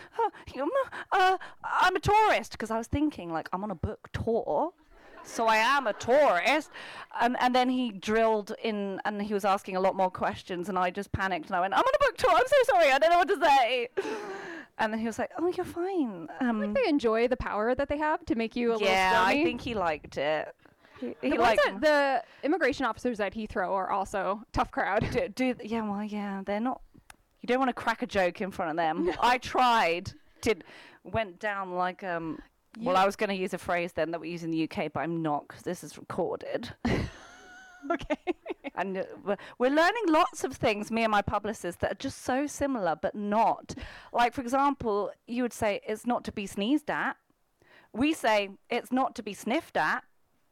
Speaker 2: a tourist, because I was thinking like I'm on a book tour. So I am a tourist. And then he drilled in and he was asking a lot more questions, and I just panicked and I went, I'm on a book tour, I'm so sorry, I don't know what to say. And then he was like, oh, you're fine.
Speaker 3: They enjoy the power that they have to make you a little
Speaker 2: Yeah, I
Speaker 3: squirmy.
Speaker 2: think he liked it. He
Speaker 3: The, ones
Speaker 2: liked
Speaker 3: at the immigration officers at Heathrow are also tough crowd.
Speaker 2: they're not. You don't want to crack a joke in front of them. I tried. Went down like Well, I was going to use a phrase then that we use in the UK, but I'm not because this is recorded.
Speaker 3: Okay.
Speaker 2: And we're learning lots of things, me and my publicist, that are just so similar, but not. Like, for example, you would say it's not to be sneezed at. We say it's not to be sniffed at.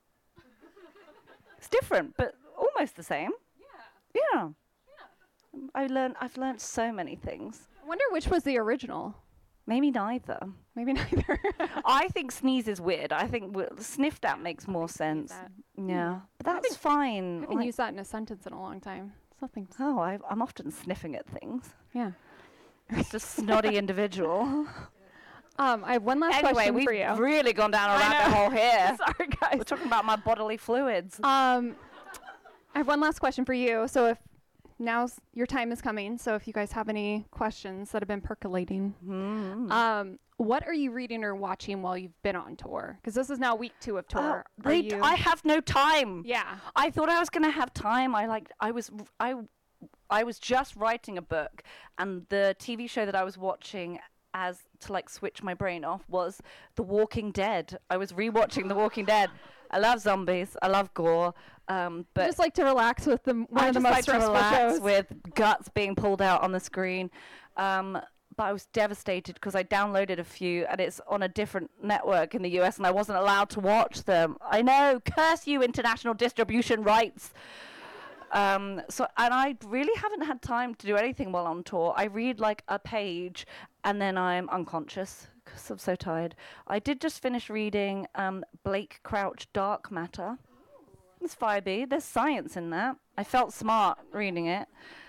Speaker 2: It's different, but almost the same. Yeah. I've learned so many things.
Speaker 3: I wonder which was the original.
Speaker 2: Maybe neither.
Speaker 3: Maybe neither.
Speaker 2: I think sneeze is weird. I think sniffed at makes more sense.
Speaker 3: that.
Speaker 2: Yeah, but that's fine.
Speaker 3: I haven't used that in a sentence in a long time. Something.
Speaker 2: Oh, I'm often sniffing at things.
Speaker 3: Yeah.
Speaker 2: Just a snotty individual.
Speaker 3: I have one last
Speaker 2: Anyway,
Speaker 3: question
Speaker 2: we've
Speaker 3: for you.
Speaker 2: really gone down a
Speaker 3: I
Speaker 2: rabbit
Speaker 3: know.
Speaker 2: hole here.
Speaker 3: Sorry,
Speaker 2: We're
Speaker 3: guys.
Speaker 2: talking about my bodily fluids.
Speaker 3: I have one last question for you. So if now's your time is coming, so if you guys have any questions that have been percolating, what are you reading or watching while you've been on tour? Because this is now week 2 of tour. Are you?
Speaker 2: I have no time.
Speaker 3: Yeah.
Speaker 2: I thought I was going to have time. I was just writing a book, and the TV show that I was watching as to like switch my brain off was The Walking Dead. I was rewatching The Walking Dead. I love zombies. I love gore. But
Speaker 3: Just like to relax with one of the most
Speaker 2: like to
Speaker 3: stressful
Speaker 2: relax
Speaker 3: shows.
Speaker 2: with guts being pulled out on the screen. But I was devastated because I downloaded a few and it's on a different network in the US and I wasn't allowed to watch them. I know, curse you, international distribution rights. So, and I really haven't had time to do anything while on tour. I read like a page and then I'm unconscious because I'm so tired. I did just finish reading Blake Crouch Dark Matter. It's vibey. There's science in that. I felt smart reading it.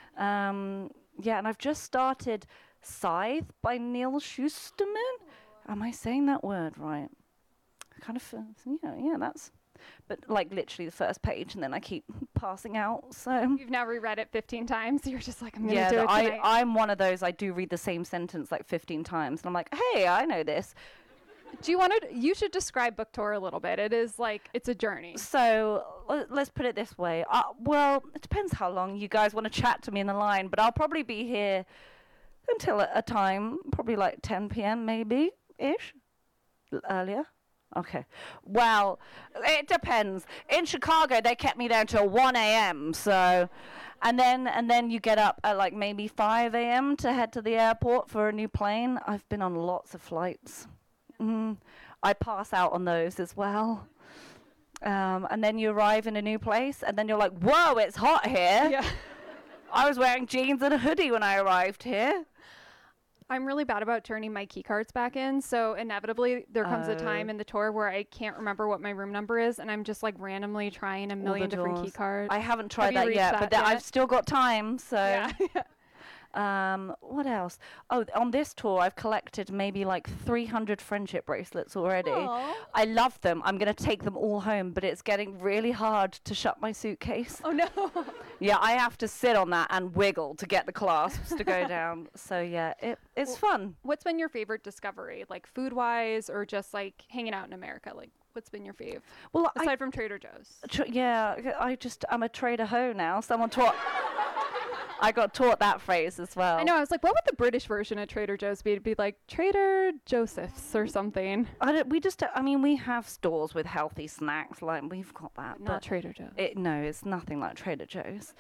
Speaker 2: Yeah, and I've just started Scythe by Neil Shusterman. Am I saying that word right? Kind of, yeah, that's, but like literally the first page, and then I keep passing out. So
Speaker 3: You've now reread it 15 times. You're just like, I'm gonna
Speaker 2: yeah,
Speaker 3: do it tonight.
Speaker 2: I'm one of those. I do read the same sentence like 15 times, and I'm like, hey, I know this.
Speaker 3: Do you want to? You should describe book tour a little bit. It is like it's a journey.
Speaker 2: So let's put it this way. Well, it depends how long you guys want to chat to me in the line, but I'll probably be here until a time, probably like 10 p.m. maybe ish, earlier. Okay. Well, it depends. In Chicago, they kept me there until 1 a.m. So, and then you get up at like maybe 5 a.m. to head to the airport for a new plane. I've been on lots of flights. I pass out on those as well. And then you arrive in a new place, and then you're like, whoa, it's hot here.
Speaker 3: Yeah.
Speaker 2: I was wearing jeans and a hoodie when I arrived here.
Speaker 3: I'm really bad about turning my key cards back in, so inevitably there comes a
Speaker 2: Oh.
Speaker 3: time in the tour where I can't remember what my room number is, and I'm just like randomly trying a million different key
Speaker 2: doors.
Speaker 3: cards.
Speaker 2: I haven't tried
Speaker 3: you
Speaker 2: that
Speaker 3: reached
Speaker 2: yet,
Speaker 3: that
Speaker 2: but
Speaker 3: yet?
Speaker 2: I've still got time, so.
Speaker 3: Yeah.
Speaker 2: What else? Oh, on this tour, I've collected maybe like 300 friendship bracelets already.
Speaker 3: Aw.
Speaker 2: I love them. I'm going to take them all home, but it's getting really hard to shut my suitcase.
Speaker 3: Oh no.
Speaker 2: Yeah, I have to sit on that and wiggle to get the clasps to go down. So yeah, it's fun.
Speaker 3: What's been your favorite discovery, like food wise or just like hanging out in America? Like, what's been your fave
Speaker 2: Well,
Speaker 3: aside from Trader Joe's?
Speaker 2: I'm a trader hoe now. Someone taught. I got taught that phrase as well.
Speaker 3: I know. I was like, what would the British version of Trader Joe's be? It'd be like Trader Joseph's or something.
Speaker 2: We have stores with healthy snacks. Like we've got that,
Speaker 3: Not
Speaker 2: but
Speaker 3: Trader Joe's.
Speaker 2: it's nothing like Trader Joe's.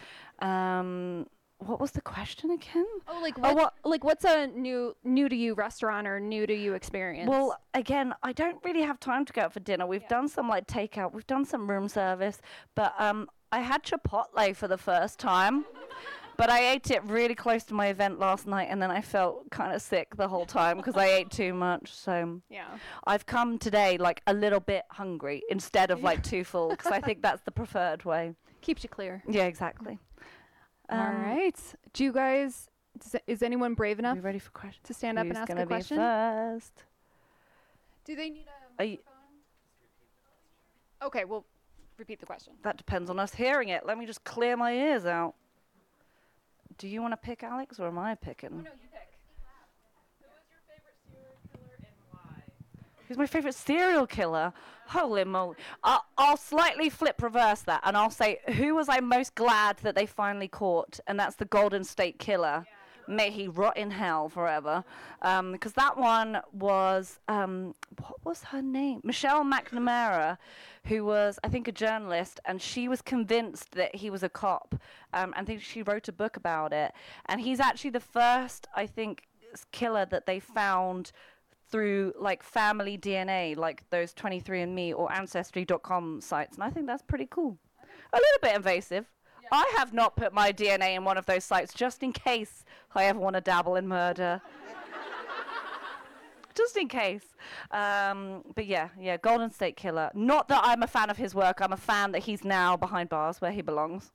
Speaker 2: What was the question again?
Speaker 3: Oh, like
Speaker 2: Oh,
Speaker 3: what? Like what's a new to you restaurant or new to you experience?
Speaker 2: Well, again, I don't really have time to go out for dinner. We've done some like takeout. We've done some room service, but I had Chipotle for the first time. But I ate it really close to my event last night, and then I felt kind of sick the whole time because I ate too much. So
Speaker 3: yeah.
Speaker 2: I've come today like a little bit hungry instead of like too full, because I think that's the preferred way.
Speaker 3: Keeps you clear.
Speaker 2: Yeah, exactly.
Speaker 3: All right. Do you guys? Is anyone brave
Speaker 2: Are
Speaker 3: enough
Speaker 2: we ready for questions?
Speaker 3: to stand up and
Speaker 2: Who's
Speaker 3: ask
Speaker 2: gonna
Speaker 3: a
Speaker 2: be
Speaker 3: question?
Speaker 2: first?
Speaker 3: Do they need a
Speaker 2: Are you-
Speaker 3: microphone? Okay, we'll repeat the question.
Speaker 2: That depends on us hearing it. Let me just clear my ears out. Do you want to pick, Alex, or am I picking?
Speaker 3: you pick.
Speaker 2: Who's my favorite serial killer? Holy moly. I'll slightly flip reverse that, and I'll say, who was I most glad that they finally caught? And that's the Golden State Killer. May he rot in hell forever. Because that one was, what was her name? Michelle McNamara, who was, I think, a journalist, and she was convinced that he was a cop. I think she wrote a book about it. And he's actually the first, I think, killer that they found through like family DNA, like those 23andMe or Ancestry.com sites. And I think that's pretty cool. A little bit invasive. I have not put my DNA in one of those sites just in case I ever want to dabble in murder. Just in case. But yeah, Golden State Killer. Not that I'm a fan of his work. I'm a fan that he's now behind bars where he belongs.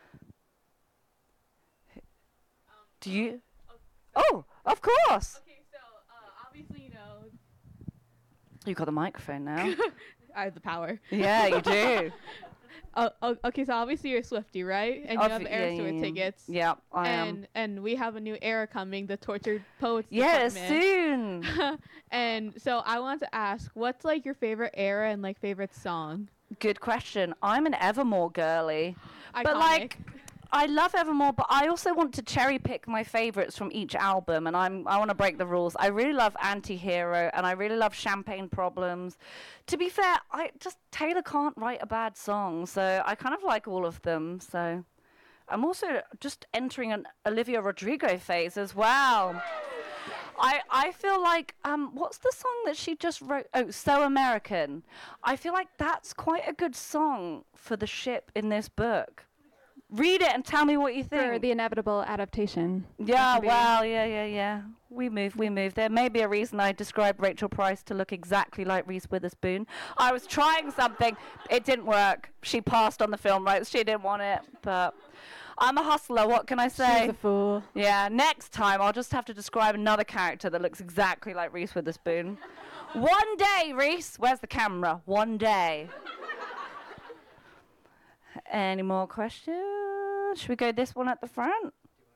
Speaker 2: Do you? Oh, of course.
Speaker 4: Okay, so obviously,
Speaker 2: You've got the microphone now.
Speaker 4: I have the power.
Speaker 2: Yeah, you do.
Speaker 4: Okay, so obviously you're a Swiftie, right? And you have Era Stewart tickets.
Speaker 2: Yeah, I am.
Speaker 4: And we have a new era coming, the Tortured Poets
Speaker 2: Yeah,
Speaker 4: Department.
Speaker 2: soon.
Speaker 4: And so I want to ask, what's like your favorite era and like favorite song?
Speaker 2: Good question. I'm an Evermore girly. But
Speaker 4: Iconic.
Speaker 2: like, I love Evermore, but I also want to cherry pick my favorites from each album, and I want to break the rules. I really love Anti-Hero, and I really love Champagne Problems. To be fair, Taylor can't write a bad song, so I kind of like all of them. So I'm also just entering an Olivia Rodrigo phase as well. I feel like, what's the song that she just wrote? Oh, So American. I feel like that's quite a good song for the ship in this book. Read it and tell me what you think.
Speaker 3: For the inevitable adaptation.
Speaker 2: Yeah,
Speaker 3: Maybe.
Speaker 2: well, yeah. We move. There may be a reason I described Rachel Price to look exactly like Reese Witherspoon. I was trying something. It didn't work. She passed on the film rights. She didn't want it. But I'm a hustler. What can I say?
Speaker 3: She's a fool.
Speaker 2: Yeah, next time I'll just have to describe another character that looks exactly like Reese Witherspoon. One day, Reese. Where's the camera? One day. Any more questions? Should we go this one at the front?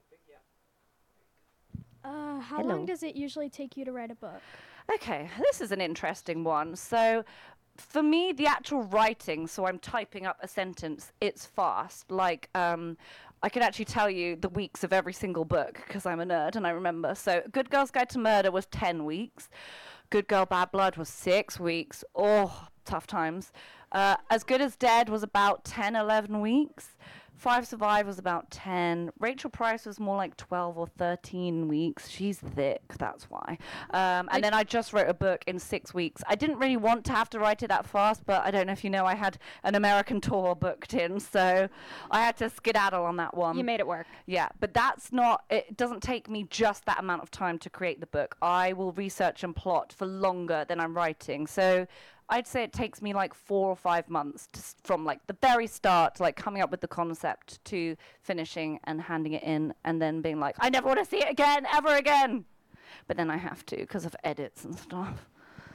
Speaker 5: How
Speaker 2: Hello.
Speaker 5: long does it usually take you to write a book?
Speaker 2: Okay, this is an interesting one. So, for me, the actual writing, so I'm typing up a sentence, it's fast. Like, I could actually tell you the weeks of every single book because I'm a nerd and I remember. So, Good Girl's Guide to Murder was 10 weeks. Good Girl, Bad Blood was 6 weeks. Oh, tough times. As Good as Dead was about 10, 11 weeks. Five Survive was about 10. Rachel Price was more like 12 or 13 weeks. She's thick, that's why. And then I just wrote a book in 6 weeks. I didn't really want to have to write it that fast, but I don't know if you know, I had an American tour booked in, so I had to skedaddle on that one.
Speaker 3: You made it work.
Speaker 2: Yeah, but it doesn't take me just that amount of time to create the book. I will research and plot for longer than I'm writing. So I'd say it takes me like 4 or 5 months from like the very start, like coming up with the concept to finishing and handing it in and then being like, I never want to see it again, ever again. But then I have to because of edits and stuff.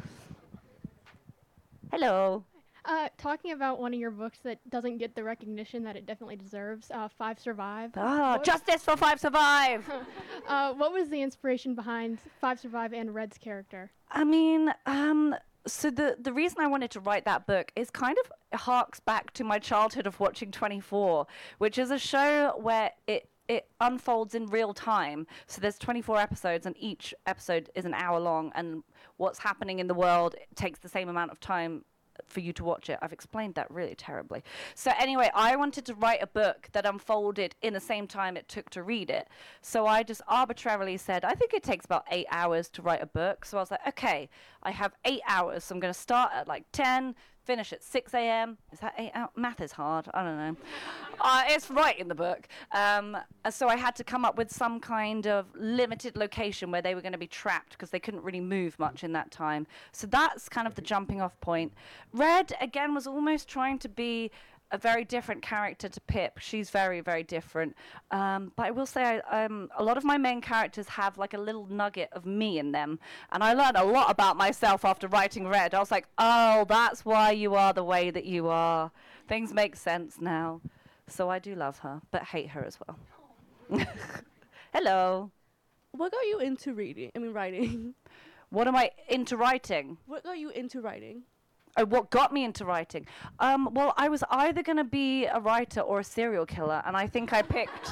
Speaker 2: Hello.
Speaker 6: Talking about one of your books that doesn't get the recognition that it definitely deserves, Five Survive.
Speaker 2: Justice for Five Survive.
Speaker 6: What was the inspiration behind Five Survive and Red's character?
Speaker 2: I mean, so the reason I wanted to write that book is kind of harks back to my childhood of watching 24, which is a show where it unfolds in real time. So there's 24 episodes, and each episode is an hour long, and what's happening in the world takes the same amount of time for you to watch it. I've explained that really terribly. So anyway, I wanted to write a book that unfolded in the same time it took to read it. So I just arbitrarily said, I think it takes about 8 hours to write a book. So I was like, okay, I have 8 hours. So I'm going to start at like 10, finish at 6 a.m. Is that 8 hours? Math is hard. I don't know. It's right in the book. So I had to come up with some kind of limited location where they were going to be trapped because they couldn't really move much in that time. So that's kind of the jumping off point. Red, again, was almost trying to be a very different character to Pip. She's very, very different. But I will say a lot of my main characters have like a little nugget of me in them. And I learned a lot about myself after writing Red. I was like, oh, that's why you are the way that you are. Things make sense now. So I do love her, but hate her as well. Hello.
Speaker 7: What got you into writing?
Speaker 2: What am I into writing?
Speaker 7: What got you into writing?
Speaker 2: Oh, what got me into writing? Well, I was either going to be a writer or a serial killer, and I think I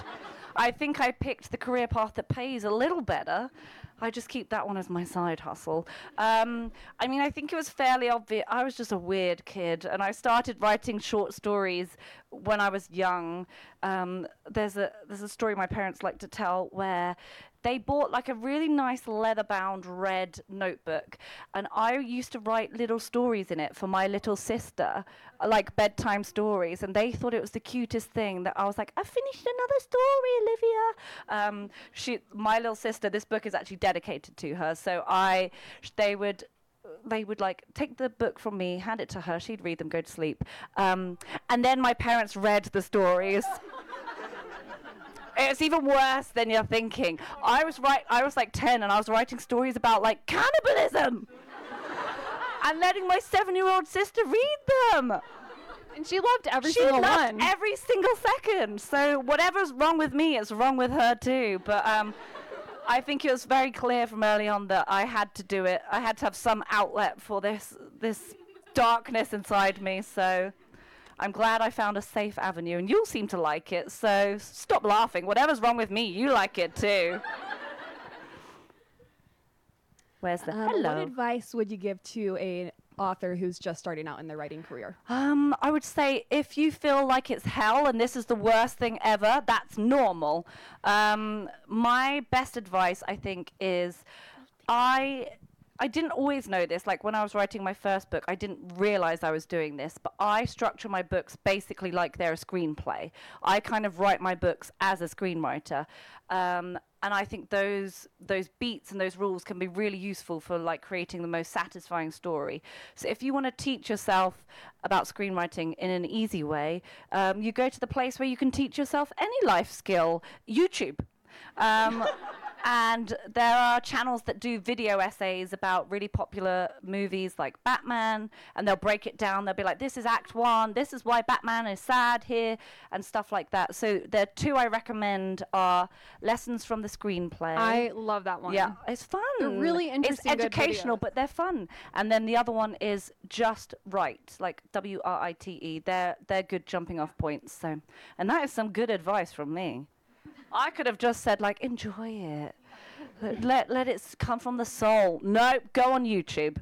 Speaker 2: picked the career path that pays a little better. I just keep that one as my side hustle. I mean, I think it was fairly obvious. I was just a weird kid, and I started writing short stories when I was young. There's a story my parents like to tell where they bought like a really nice leather-bound red notebook, and I used to write little stories in it for my little sister, like bedtime stories, and they thought it was the cutest thing. That I was like, I finished another story, Olivia. My little sister, this book is actually dedicated to her, so they would like take the book from me, hand it to her, she'd read them, go to sleep, and then my parents read the stories. It's even worse than you're thinking. I was like 10, and I was writing stories about like cannibalism and letting my 7-year-old sister read them.
Speaker 3: And she loved every single one.
Speaker 2: Every single second. So whatever's wrong with me is wrong with her too. But I think it was very clear from early on that I had to do it. I had to have some outlet for this darkness inside me. So I'm glad I found a safe avenue, and you'll seem to like it, so stop laughing. Whatever's wrong with me, you like it too. Where's the hello?
Speaker 8: What advice would you give to an author who's just starting out in their writing career?
Speaker 2: I would say if you feel like it's hell and this is the worst thing ever, that's normal. My best advice, I think, is I didn't always know this. Like when I was writing my first book, I didn't realize I was doing this, but I structure my books basically like they're a screenplay. I kind of write my books as a screenwriter. And I think those beats and those rules can be really useful for like creating the most satisfying story. So if you want to teach yourself about screenwriting in an easy way, you go to the place where you can teach yourself any life skill, YouTube. And there are channels that do video essays about really popular movies like Batman, and they'll break it down. They'll be like, this is Act 1, this is why Batman is sad here, and stuff like that. So the two I recommend are Lessons from the Screenplay.
Speaker 3: I love that one.
Speaker 2: Yeah, it's fun.
Speaker 3: They're really interesting,
Speaker 2: It's
Speaker 3: good
Speaker 2: educational,
Speaker 3: videos.
Speaker 2: but they're fun. And then the other one is Just Right, like WRITE. They're good jumping off points. So, and that is some good advice from me. I could have just said, like, enjoy it. Let it come from the soul. No, go on YouTube.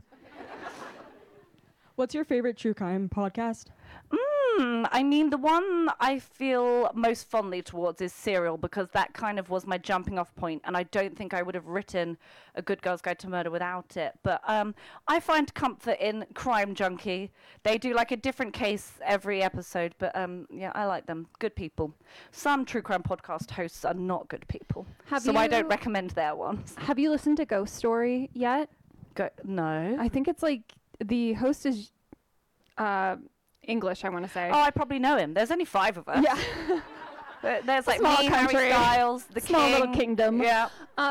Speaker 8: What's your favorite true crime podcast?
Speaker 2: I mean, the one I feel most fondly towards is Serial, because that kind of was my jumping off point, and I don't think I would have written A Good Girl's Guide to Murder without it. But I find comfort in Crime Junkie. They do like a different case every episode, but yeah, I like them. Good people. Some true crime podcast hosts are not good people, so I don't recommend their ones.
Speaker 3: Have you listened to Ghost Story yet?
Speaker 2: No.
Speaker 3: I think it's like the host is English, I want to say.
Speaker 2: Oh, I probably know him. There's only 5 of us.
Speaker 3: Yeah.
Speaker 2: There's like
Speaker 3: Small
Speaker 2: me,
Speaker 3: country.
Speaker 2: Harry Styles, the
Speaker 3: Small
Speaker 2: King.
Speaker 3: little kingdom.
Speaker 2: Yeah.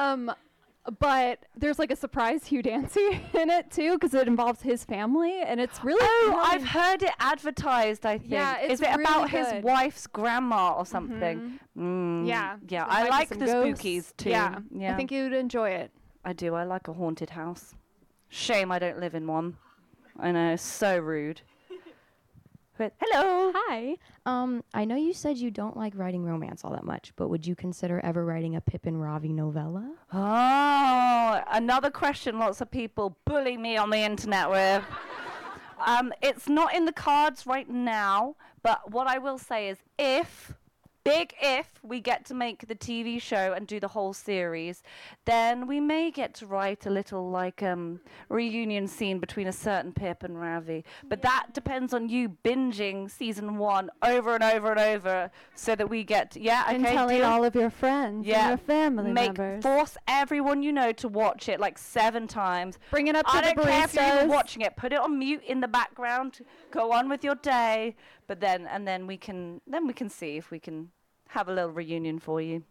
Speaker 3: But there's like a surprise Hugh Dancy in it too, because it involves his family, and it's really.
Speaker 2: Oh,
Speaker 3: really
Speaker 2: I've heard it advertised, I think.
Speaker 3: Yeah, it's
Speaker 2: Is it
Speaker 3: really
Speaker 2: about his
Speaker 3: good.
Speaker 2: wife's grandma or something?
Speaker 3: Yeah.
Speaker 2: Yeah,
Speaker 3: There
Speaker 2: I
Speaker 3: might be
Speaker 2: like
Speaker 3: some
Speaker 2: the
Speaker 3: ghosts.
Speaker 2: spookies too.
Speaker 3: Yeah. I think you'd enjoy it.
Speaker 2: I do. I like a haunted house. Shame I don't live in one. I know, so rude. But, hello.
Speaker 9: Hi. I know you said you don't like writing romance all that much, but would you consider ever writing a Pip and Ravi novella?
Speaker 2: Oh, another question lots of people bully me on the internet with. It's not in the cards right now, but what I will say is big if we get to make the TV show and do the whole series, then we may get to write a little like reunion scene between a certain Pip and Ravi. But that depends on you binging season 1 over and over and over so that we get
Speaker 3: And telling
Speaker 2: deal?
Speaker 3: all of your friends and your family members.
Speaker 2: Force everyone you know to watch it like 7 times.
Speaker 3: Bring it up to
Speaker 2: I
Speaker 3: the
Speaker 2: don't care if you're even
Speaker 3: baristas.
Speaker 2: watching it. Put it on mute in the background. Go on with your day. But then we can see if we can have a little reunion for you.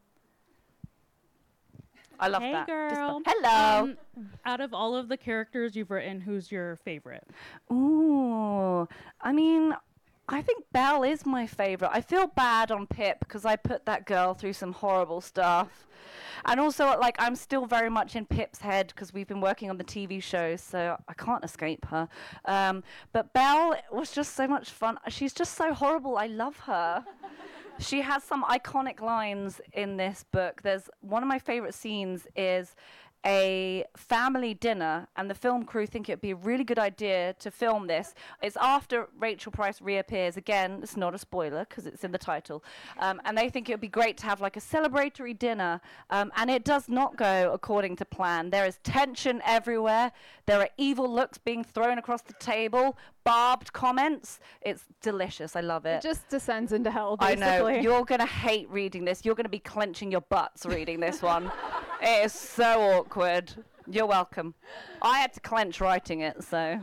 Speaker 2: I love
Speaker 10: Hey
Speaker 2: that.
Speaker 10: girl.
Speaker 2: Hello.
Speaker 10: Out of all of the characters you've written, who's your favorite?
Speaker 2: Ooh, I mean, I think Belle is my favorite. I feel bad on Pip because I put that girl through some horrible stuff. And also, like, I'm still very much in Pip's head because we've been working on the TV show, so I can't escape her. But Belle was just so much fun. She's just so horrible. I love her. She has some iconic lines in this book. There's one of my favorite scenes is a family dinner, and the film crew think it'd be a really good idea to film this. It's after Rachel Price reappears again. It's not a spoiler because it's in the title, and they think it would be great to have like a celebratory dinner, and it does not go according to plan. There is tension everywhere. There are evil looks being thrown across the table, barbed comments. It's delicious. I love it.
Speaker 3: It just descends into hell,
Speaker 2: I
Speaker 3: basically.
Speaker 2: know. You're going to hate reading this. You're going to be clenching your butts reading this one. It is so awkward. You're welcome. I had to clench writing it, so.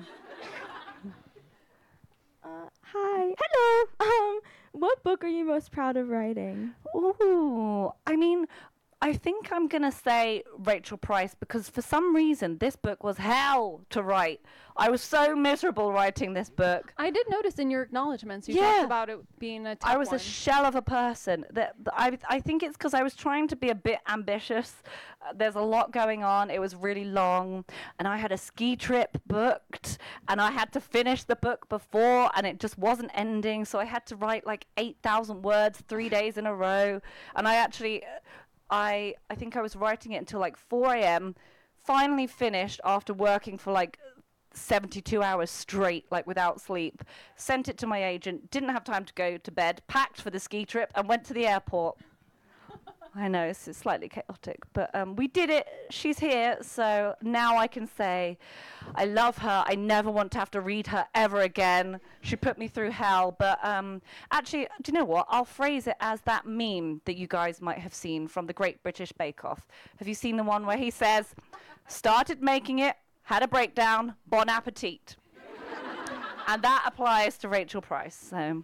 Speaker 9: Hi.
Speaker 2: Hello.
Speaker 9: What book are you most proud of writing?
Speaker 2: Ooh, I mean, I think I'm going to say Rachel Price because for some reason this book was hell to write. I was so miserable writing this book.
Speaker 3: I did notice in your acknowledgments you
Speaker 2: Yeah.
Speaker 3: talked about it being a tough
Speaker 2: I was
Speaker 3: one.
Speaker 2: a shell of a person. I think it's because I was trying to be a bit ambitious. There's a lot going on. It was really long, and I had a ski trip booked, and I had to finish the book before, and it just wasn't ending. So I had to write like 8,000 words 3 days in a row, and I actually, I think I was writing it until like 4 a.m. Finally finished after working for like 72 hours straight, like without sleep. Sent it to my agent, didn't have time to go to bed, packed for the ski trip, and went to the airport. I know it's slightly chaotic, but we did it. She's here, so now I can say I love her. I never want to have to read her ever again. She put me through hell. But actually, do you know what? I'll phrase it as that meme that you guys might have seen from the Great British Bake Off. Have you seen the one where he says, started making it, had a breakdown, bon appetit? And that applies to Rachel Price. So.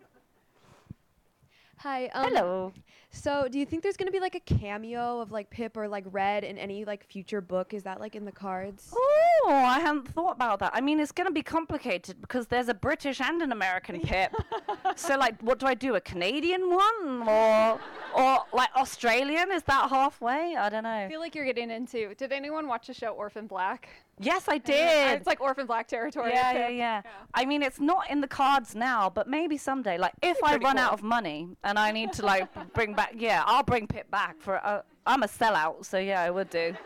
Speaker 11: Hi.
Speaker 2: Hello.
Speaker 11: So, do you think there's gonna be like a cameo of like Pip or like Red in any like future book? Is that like in the cards?
Speaker 2: Oh, I hadn't thought about that. I mean, it's going to be complicated because there's a British and an American Pip. So, like, what do I do? A Canadian one or like Australian? Is that halfway? I don't know.
Speaker 3: I feel like you're getting into. Did anyone watch the show Orphan Black?
Speaker 2: Yes, I did.
Speaker 3: It's like Orphan Black territory.
Speaker 2: Yeah. I mean, it's not in the cards now, but maybe someday. Like, if I run out of money and I need to like bring back, I'll bring Pip back for. I'm a sellout, so yeah, I would do.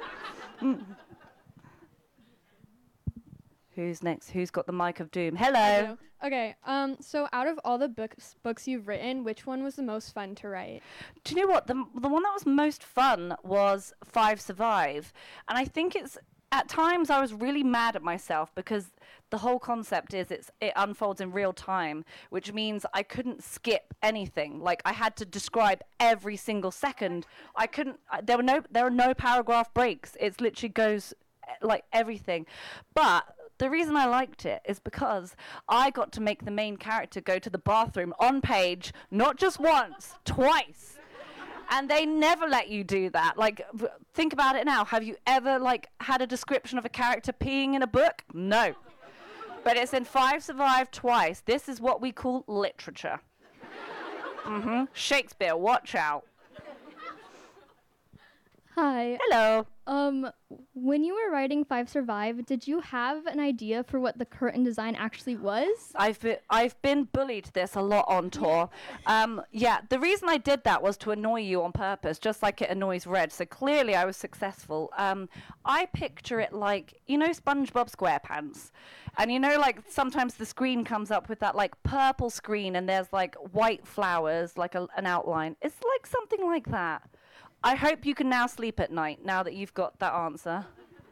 Speaker 2: Who's next? Who's got the mic of doom? Hello.
Speaker 6: Okay. So out of all the books you've written, which one was the most fun to write?
Speaker 2: Do you know what? The one that was most fun was 5 Survive, and I think it's. At times, I was really mad at myself because the whole concept is it unfolds in real time, which means I couldn't skip anything. Like, I had to describe every single second. I couldn't. There are no paragraph breaks. It literally goes like everything. But the reason I liked it is because I got to make the main character go to the bathroom on page, not just once, twice. And they never let you do that. Like, think about it now. Have you ever, like, had a description of a character peeing in a book? No. But it's in 5 Survive twice. This is what we call literature. Shakespeare, watch out.
Speaker 5: Hi.
Speaker 2: Hello.
Speaker 5: When you were writing 5 Survive, did you have an idea for what the curtain design actually was?
Speaker 2: I've been bullied this a lot on tour. The reason I did that was to annoy you on purpose, just like it annoys Red. So clearly I was successful. I picture it like, you know, SpongeBob SquarePants. And you know, like, sometimes the screen comes up with that, like, purple screen and there's, like, white flowers, like an outline. It's like something like that. I hope you can now sleep at night, now that you've got that answer.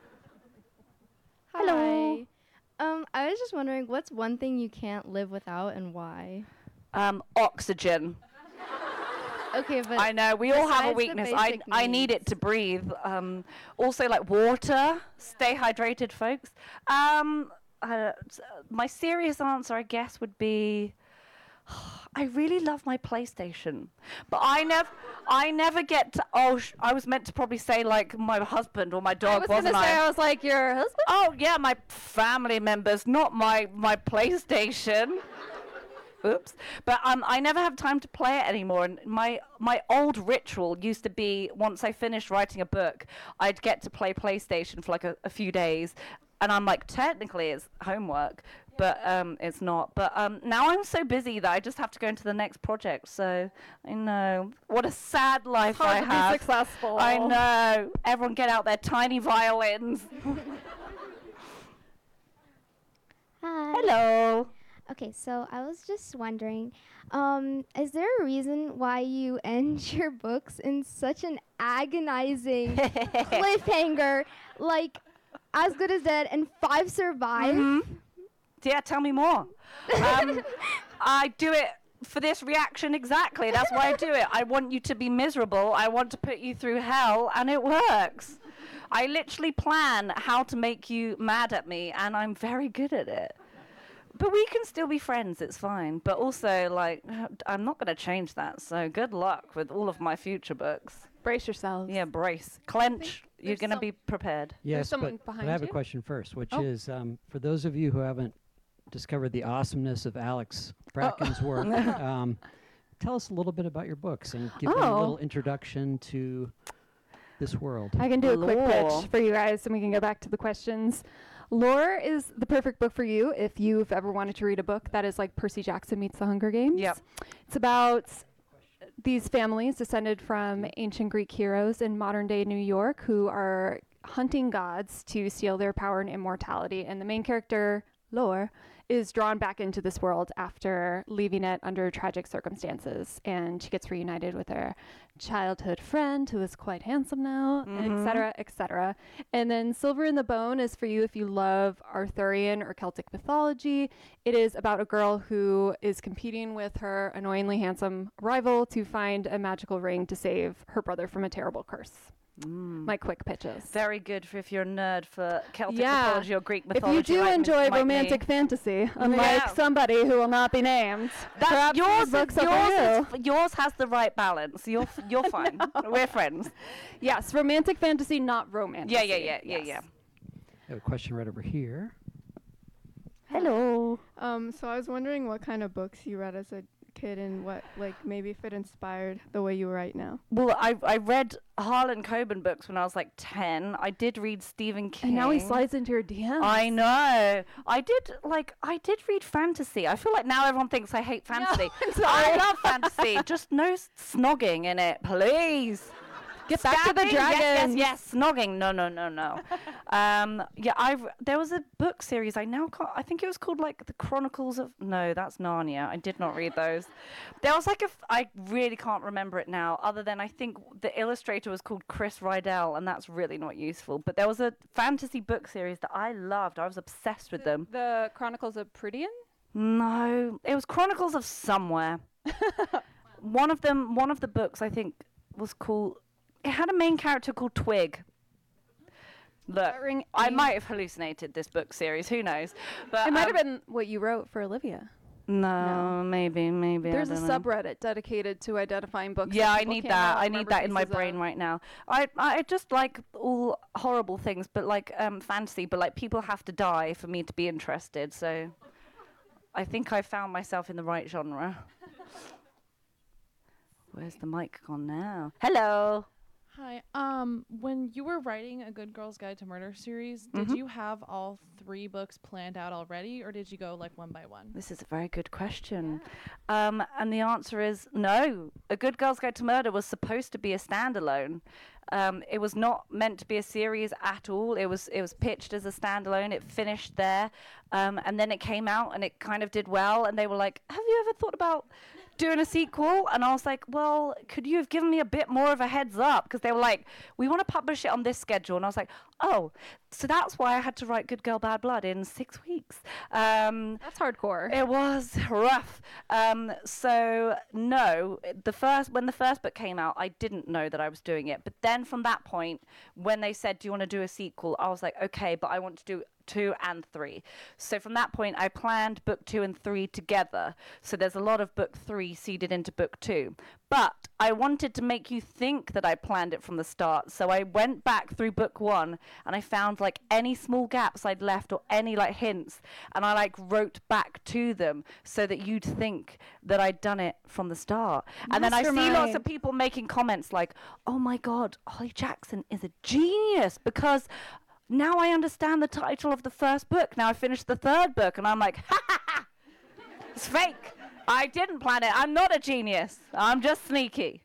Speaker 12: Hello. I was just wondering, what's one thing you can't live without and why?
Speaker 2: Oxygen.
Speaker 12: Okay, but
Speaker 2: I know, we all have a weakness. I need it to breathe. Also, like, water. Stay hydrated, folks. My serious answer, I guess, would be... I really love my PlayStation, but I never get to. I was meant to probably say like my husband or my dog, wasn't I?
Speaker 3: I was like, your husband?
Speaker 2: Oh yeah, my family members, not my PlayStation. Oops. But I never have time to play it anymore. And my old ritual used to be, once I finished writing a book, I'd get to play PlayStation for like a few days, and I'm like, technically it's homework. But it's not. But now I'm so busy that I just have to go into the next project. So I know. What a sad life I have.
Speaker 3: Be successful.
Speaker 2: I know. Everyone get out their tiny violins.
Speaker 13: Hi.
Speaker 2: Hello.
Speaker 13: Okay, so I was just wondering, is there a reason why you end your books in such an agonizing cliffhanger, like As Good as Dead and 5 Survive?
Speaker 2: Mm-hmm. Yeah, tell me more. I do it for this reaction exactly. That's why I do it. I want you to be miserable. I want to put you through hell, and it works. I literally plan how to make you mad at me, and I'm very good at it. But we can still be friends. It's fine. But also, like, I'm not going to change that. So good luck with all of my future books.
Speaker 3: Brace yourselves.
Speaker 2: Yeah, brace. Clench. You're going to be prepared.
Speaker 14: Yes, but I have a question first, which is, for those of you who haven't discovered the awesomeness of Alex Bracken's work, tell us a little bit about your books and give them a little introduction to this world.
Speaker 3: I can do a quick pitch for you guys, and we can go back to the questions. Lore is the perfect book for you if you've ever wanted to read a book that is like Percy Jackson meets the Hunger Games.
Speaker 2: Yep.
Speaker 3: It's about these families descended from ancient Greek heroes in modern-day New York who are hunting gods to steal their power and immortality. And the main character, Lore, is drawn back into this world after leaving it under tragic circumstances, and she gets reunited with her childhood friend who is quite handsome now, etc., etc. And then Silver in the Bone is for you if you love Arthurian or Celtic mythology. It is about a girl who is competing with her annoyingly handsome rival to find a magical ring to save her brother from a terrible curse. My quick pitches.
Speaker 2: Very good for if you're a nerd for Celtic mythology or Greek mythology.
Speaker 3: If you do
Speaker 2: like
Speaker 3: enjoy
Speaker 2: like
Speaker 3: romantic
Speaker 2: me.
Speaker 3: fantasy, unlike somebody who will not be named, perhaps
Speaker 2: yours.
Speaker 3: these books are for you.
Speaker 2: Yours has the right balance. You're fine. We're friends.
Speaker 3: Yes, romantic fantasy, not romance.
Speaker 2: Yeah.
Speaker 3: Yes.
Speaker 14: I have a question right over here.
Speaker 2: Hello.
Speaker 15: So I was wondering what kind of books you read as a kid and what, like, maybe if it inspired the way you write now.
Speaker 2: Well, I read Harlan Coben books when I was like 10. I did read Stephen King.
Speaker 3: And now he slides into your DMs.
Speaker 2: I know. I did read fantasy. I feel like now everyone thinks I hate fantasy.
Speaker 3: No,
Speaker 2: I love fantasy. Just no snogging in it, please.
Speaker 3: Get back to the dragons.
Speaker 2: Yes, snogging. No. There was a book series. I think it was called like The Chronicles of. No, that's Narnia. I did not read those. There was like I really can't remember it now. Other than I think the illustrator was called Chris Rydell, and that's really not useful. But there was a fantasy book series that I loved. I was obsessed with them.
Speaker 3: The Chronicles of Prydian?
Speaker 2: No, it was Chronicles of somewhere. One of the books I think was called. It had a main character called Twig. Look, I might have hallucinated this book series. Who knows? But
Speaker 3: It might have been what you wrote for Olivia.
Speaker 2: No, maybe.
Speaker 3: There's
Speaker 2: I
Speaker 3: a
Speaker 2: don't know.
Speaker 3: subreddit dedicated to identifying books.
Speaker 2: Yeah,
Speaker 3: that
Speaker 2: I
Speaker 3: people
Speaker 2: need
Speaker 3: can't
Speaker 2: that. I
Speaker 3: remember
Speaker 2: need that in my
Speaker 3: pieces
Speaker 2: brain
Speaker 3: of.
Speaker 2: right now. I just like all horrible things, but like fantasy. But like people have to die for me to be interested. So I think I found myself in the right genre. Where's the mic gone now? Hello.
Speaker 16: Hi. When you were writing A Good Girl's Guide to Murder series, did you have all 3 books planned out already, or did you go like one by one?
Speaker 2: This is a very good question. And the answer is no. A Good Girl's Guide to Murder was supposed to be a standalone. It was not meant to be a series at all. It was pitched as a standalone. It finished there. And then it came out and it kind of did well. And they were like, have you ever thought about doing a sequel? And I was like, well, could you have given me a bit more of a heads up? Because they were like, we want to publish it on this schedule. And I was like, oh, so that's why I had to write Good Girl, Bad Blood in 6 weeks.
Speaker 3: That's hardcore.
Speaker 2: It was rough. So no, when the first book came out, I didn't know that I was doing it. But then from that point, when they said, do you want to do a sequel? I was like, okay, but I want to do 2 and 3. So from that point, I planned book 2 and 3 together. So there's a lot of book 3 seeded into book 2. But I wanted to make you think that I planned it from the start. So I went back through book 1 and I found like any small gaps I'd left or any like hints. And I like wrote back to them so that you'd think that I'd done it from the start. And then I see lots of people making comments like, oh my God, Holly Jackson is a genius because now I understand the title of the first book. Now I finished the 3rd book and I'm like, ha ha ha, it's fake. I didn't plan it. I'm not a genius. I'm just sneaky.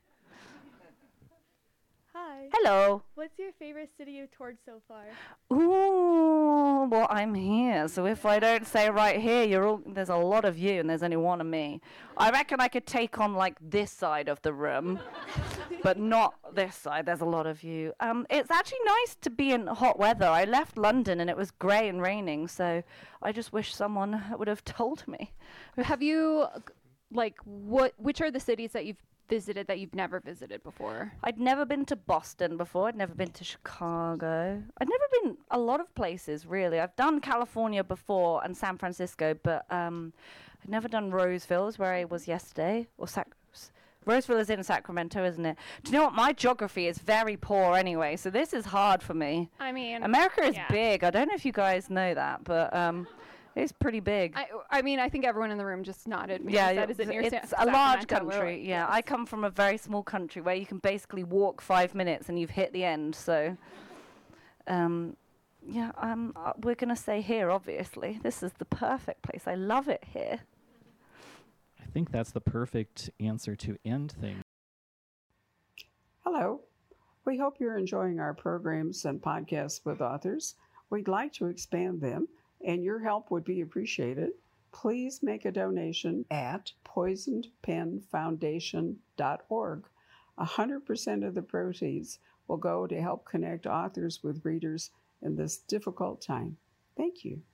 Speaker 6: Hi.
Speaker 2: Hello.
Speaker 6: What's your favorite city you've toured so far?
Speaker 2: Ooh, well, I'm here. So if I don't say right here, there's a lot of you and there's only one of me. I reckon I could take on like this side of the room, but not this side. There's a lot of you. It's actually nice to be in hot weather. I left London and it was grey and raining, so I just wish someone would have told me.
Speaker 3: Have you, like, which are the cities that you've visited that you've never visited before?
Speaker 2: I'd never been to Boston before. I'd never been to Chicago. I'd never been a lot of places, really. I've done California before and San Francisco, but I'd never done Roseville, where I was yesterday. Or Roseville is in Sacramento, isn't it? Do you know what? My geography is very poor anyway, so this is hard for me.
Speaker 3: I mean,
Speaker 2: America is big. I don't know if you guys know that, but it's pretty big.
Speaker 3: I mean, I think everyone in the room just nodded.
Speaker 2: Yeah,
Speaker 3: that is it near
Speaker 2: it's a large
Speaker 3: Sacramento,
Speaker 2: country.
Speaker 3: really.
Speaker 2: Yeah,
Speaker 3: Yes.
Speaker 2: I come from a very small country where you can basically walk 5 minutes and you've hit the end. So, we're gonna stay here. Obviously, this is the perfect place. I love it here.
Speaker 1: I think that's the perfect answer to end things.
Speaker 17: Hello. We hope you're enjoying our programs and podcasts with authors. We'd like to expand them, and your help would be appreciated. please make a donation at poisonedpenfoundation.org. 100% of the proceeds will go to help connect authors with readers in this difficult time. Thank you.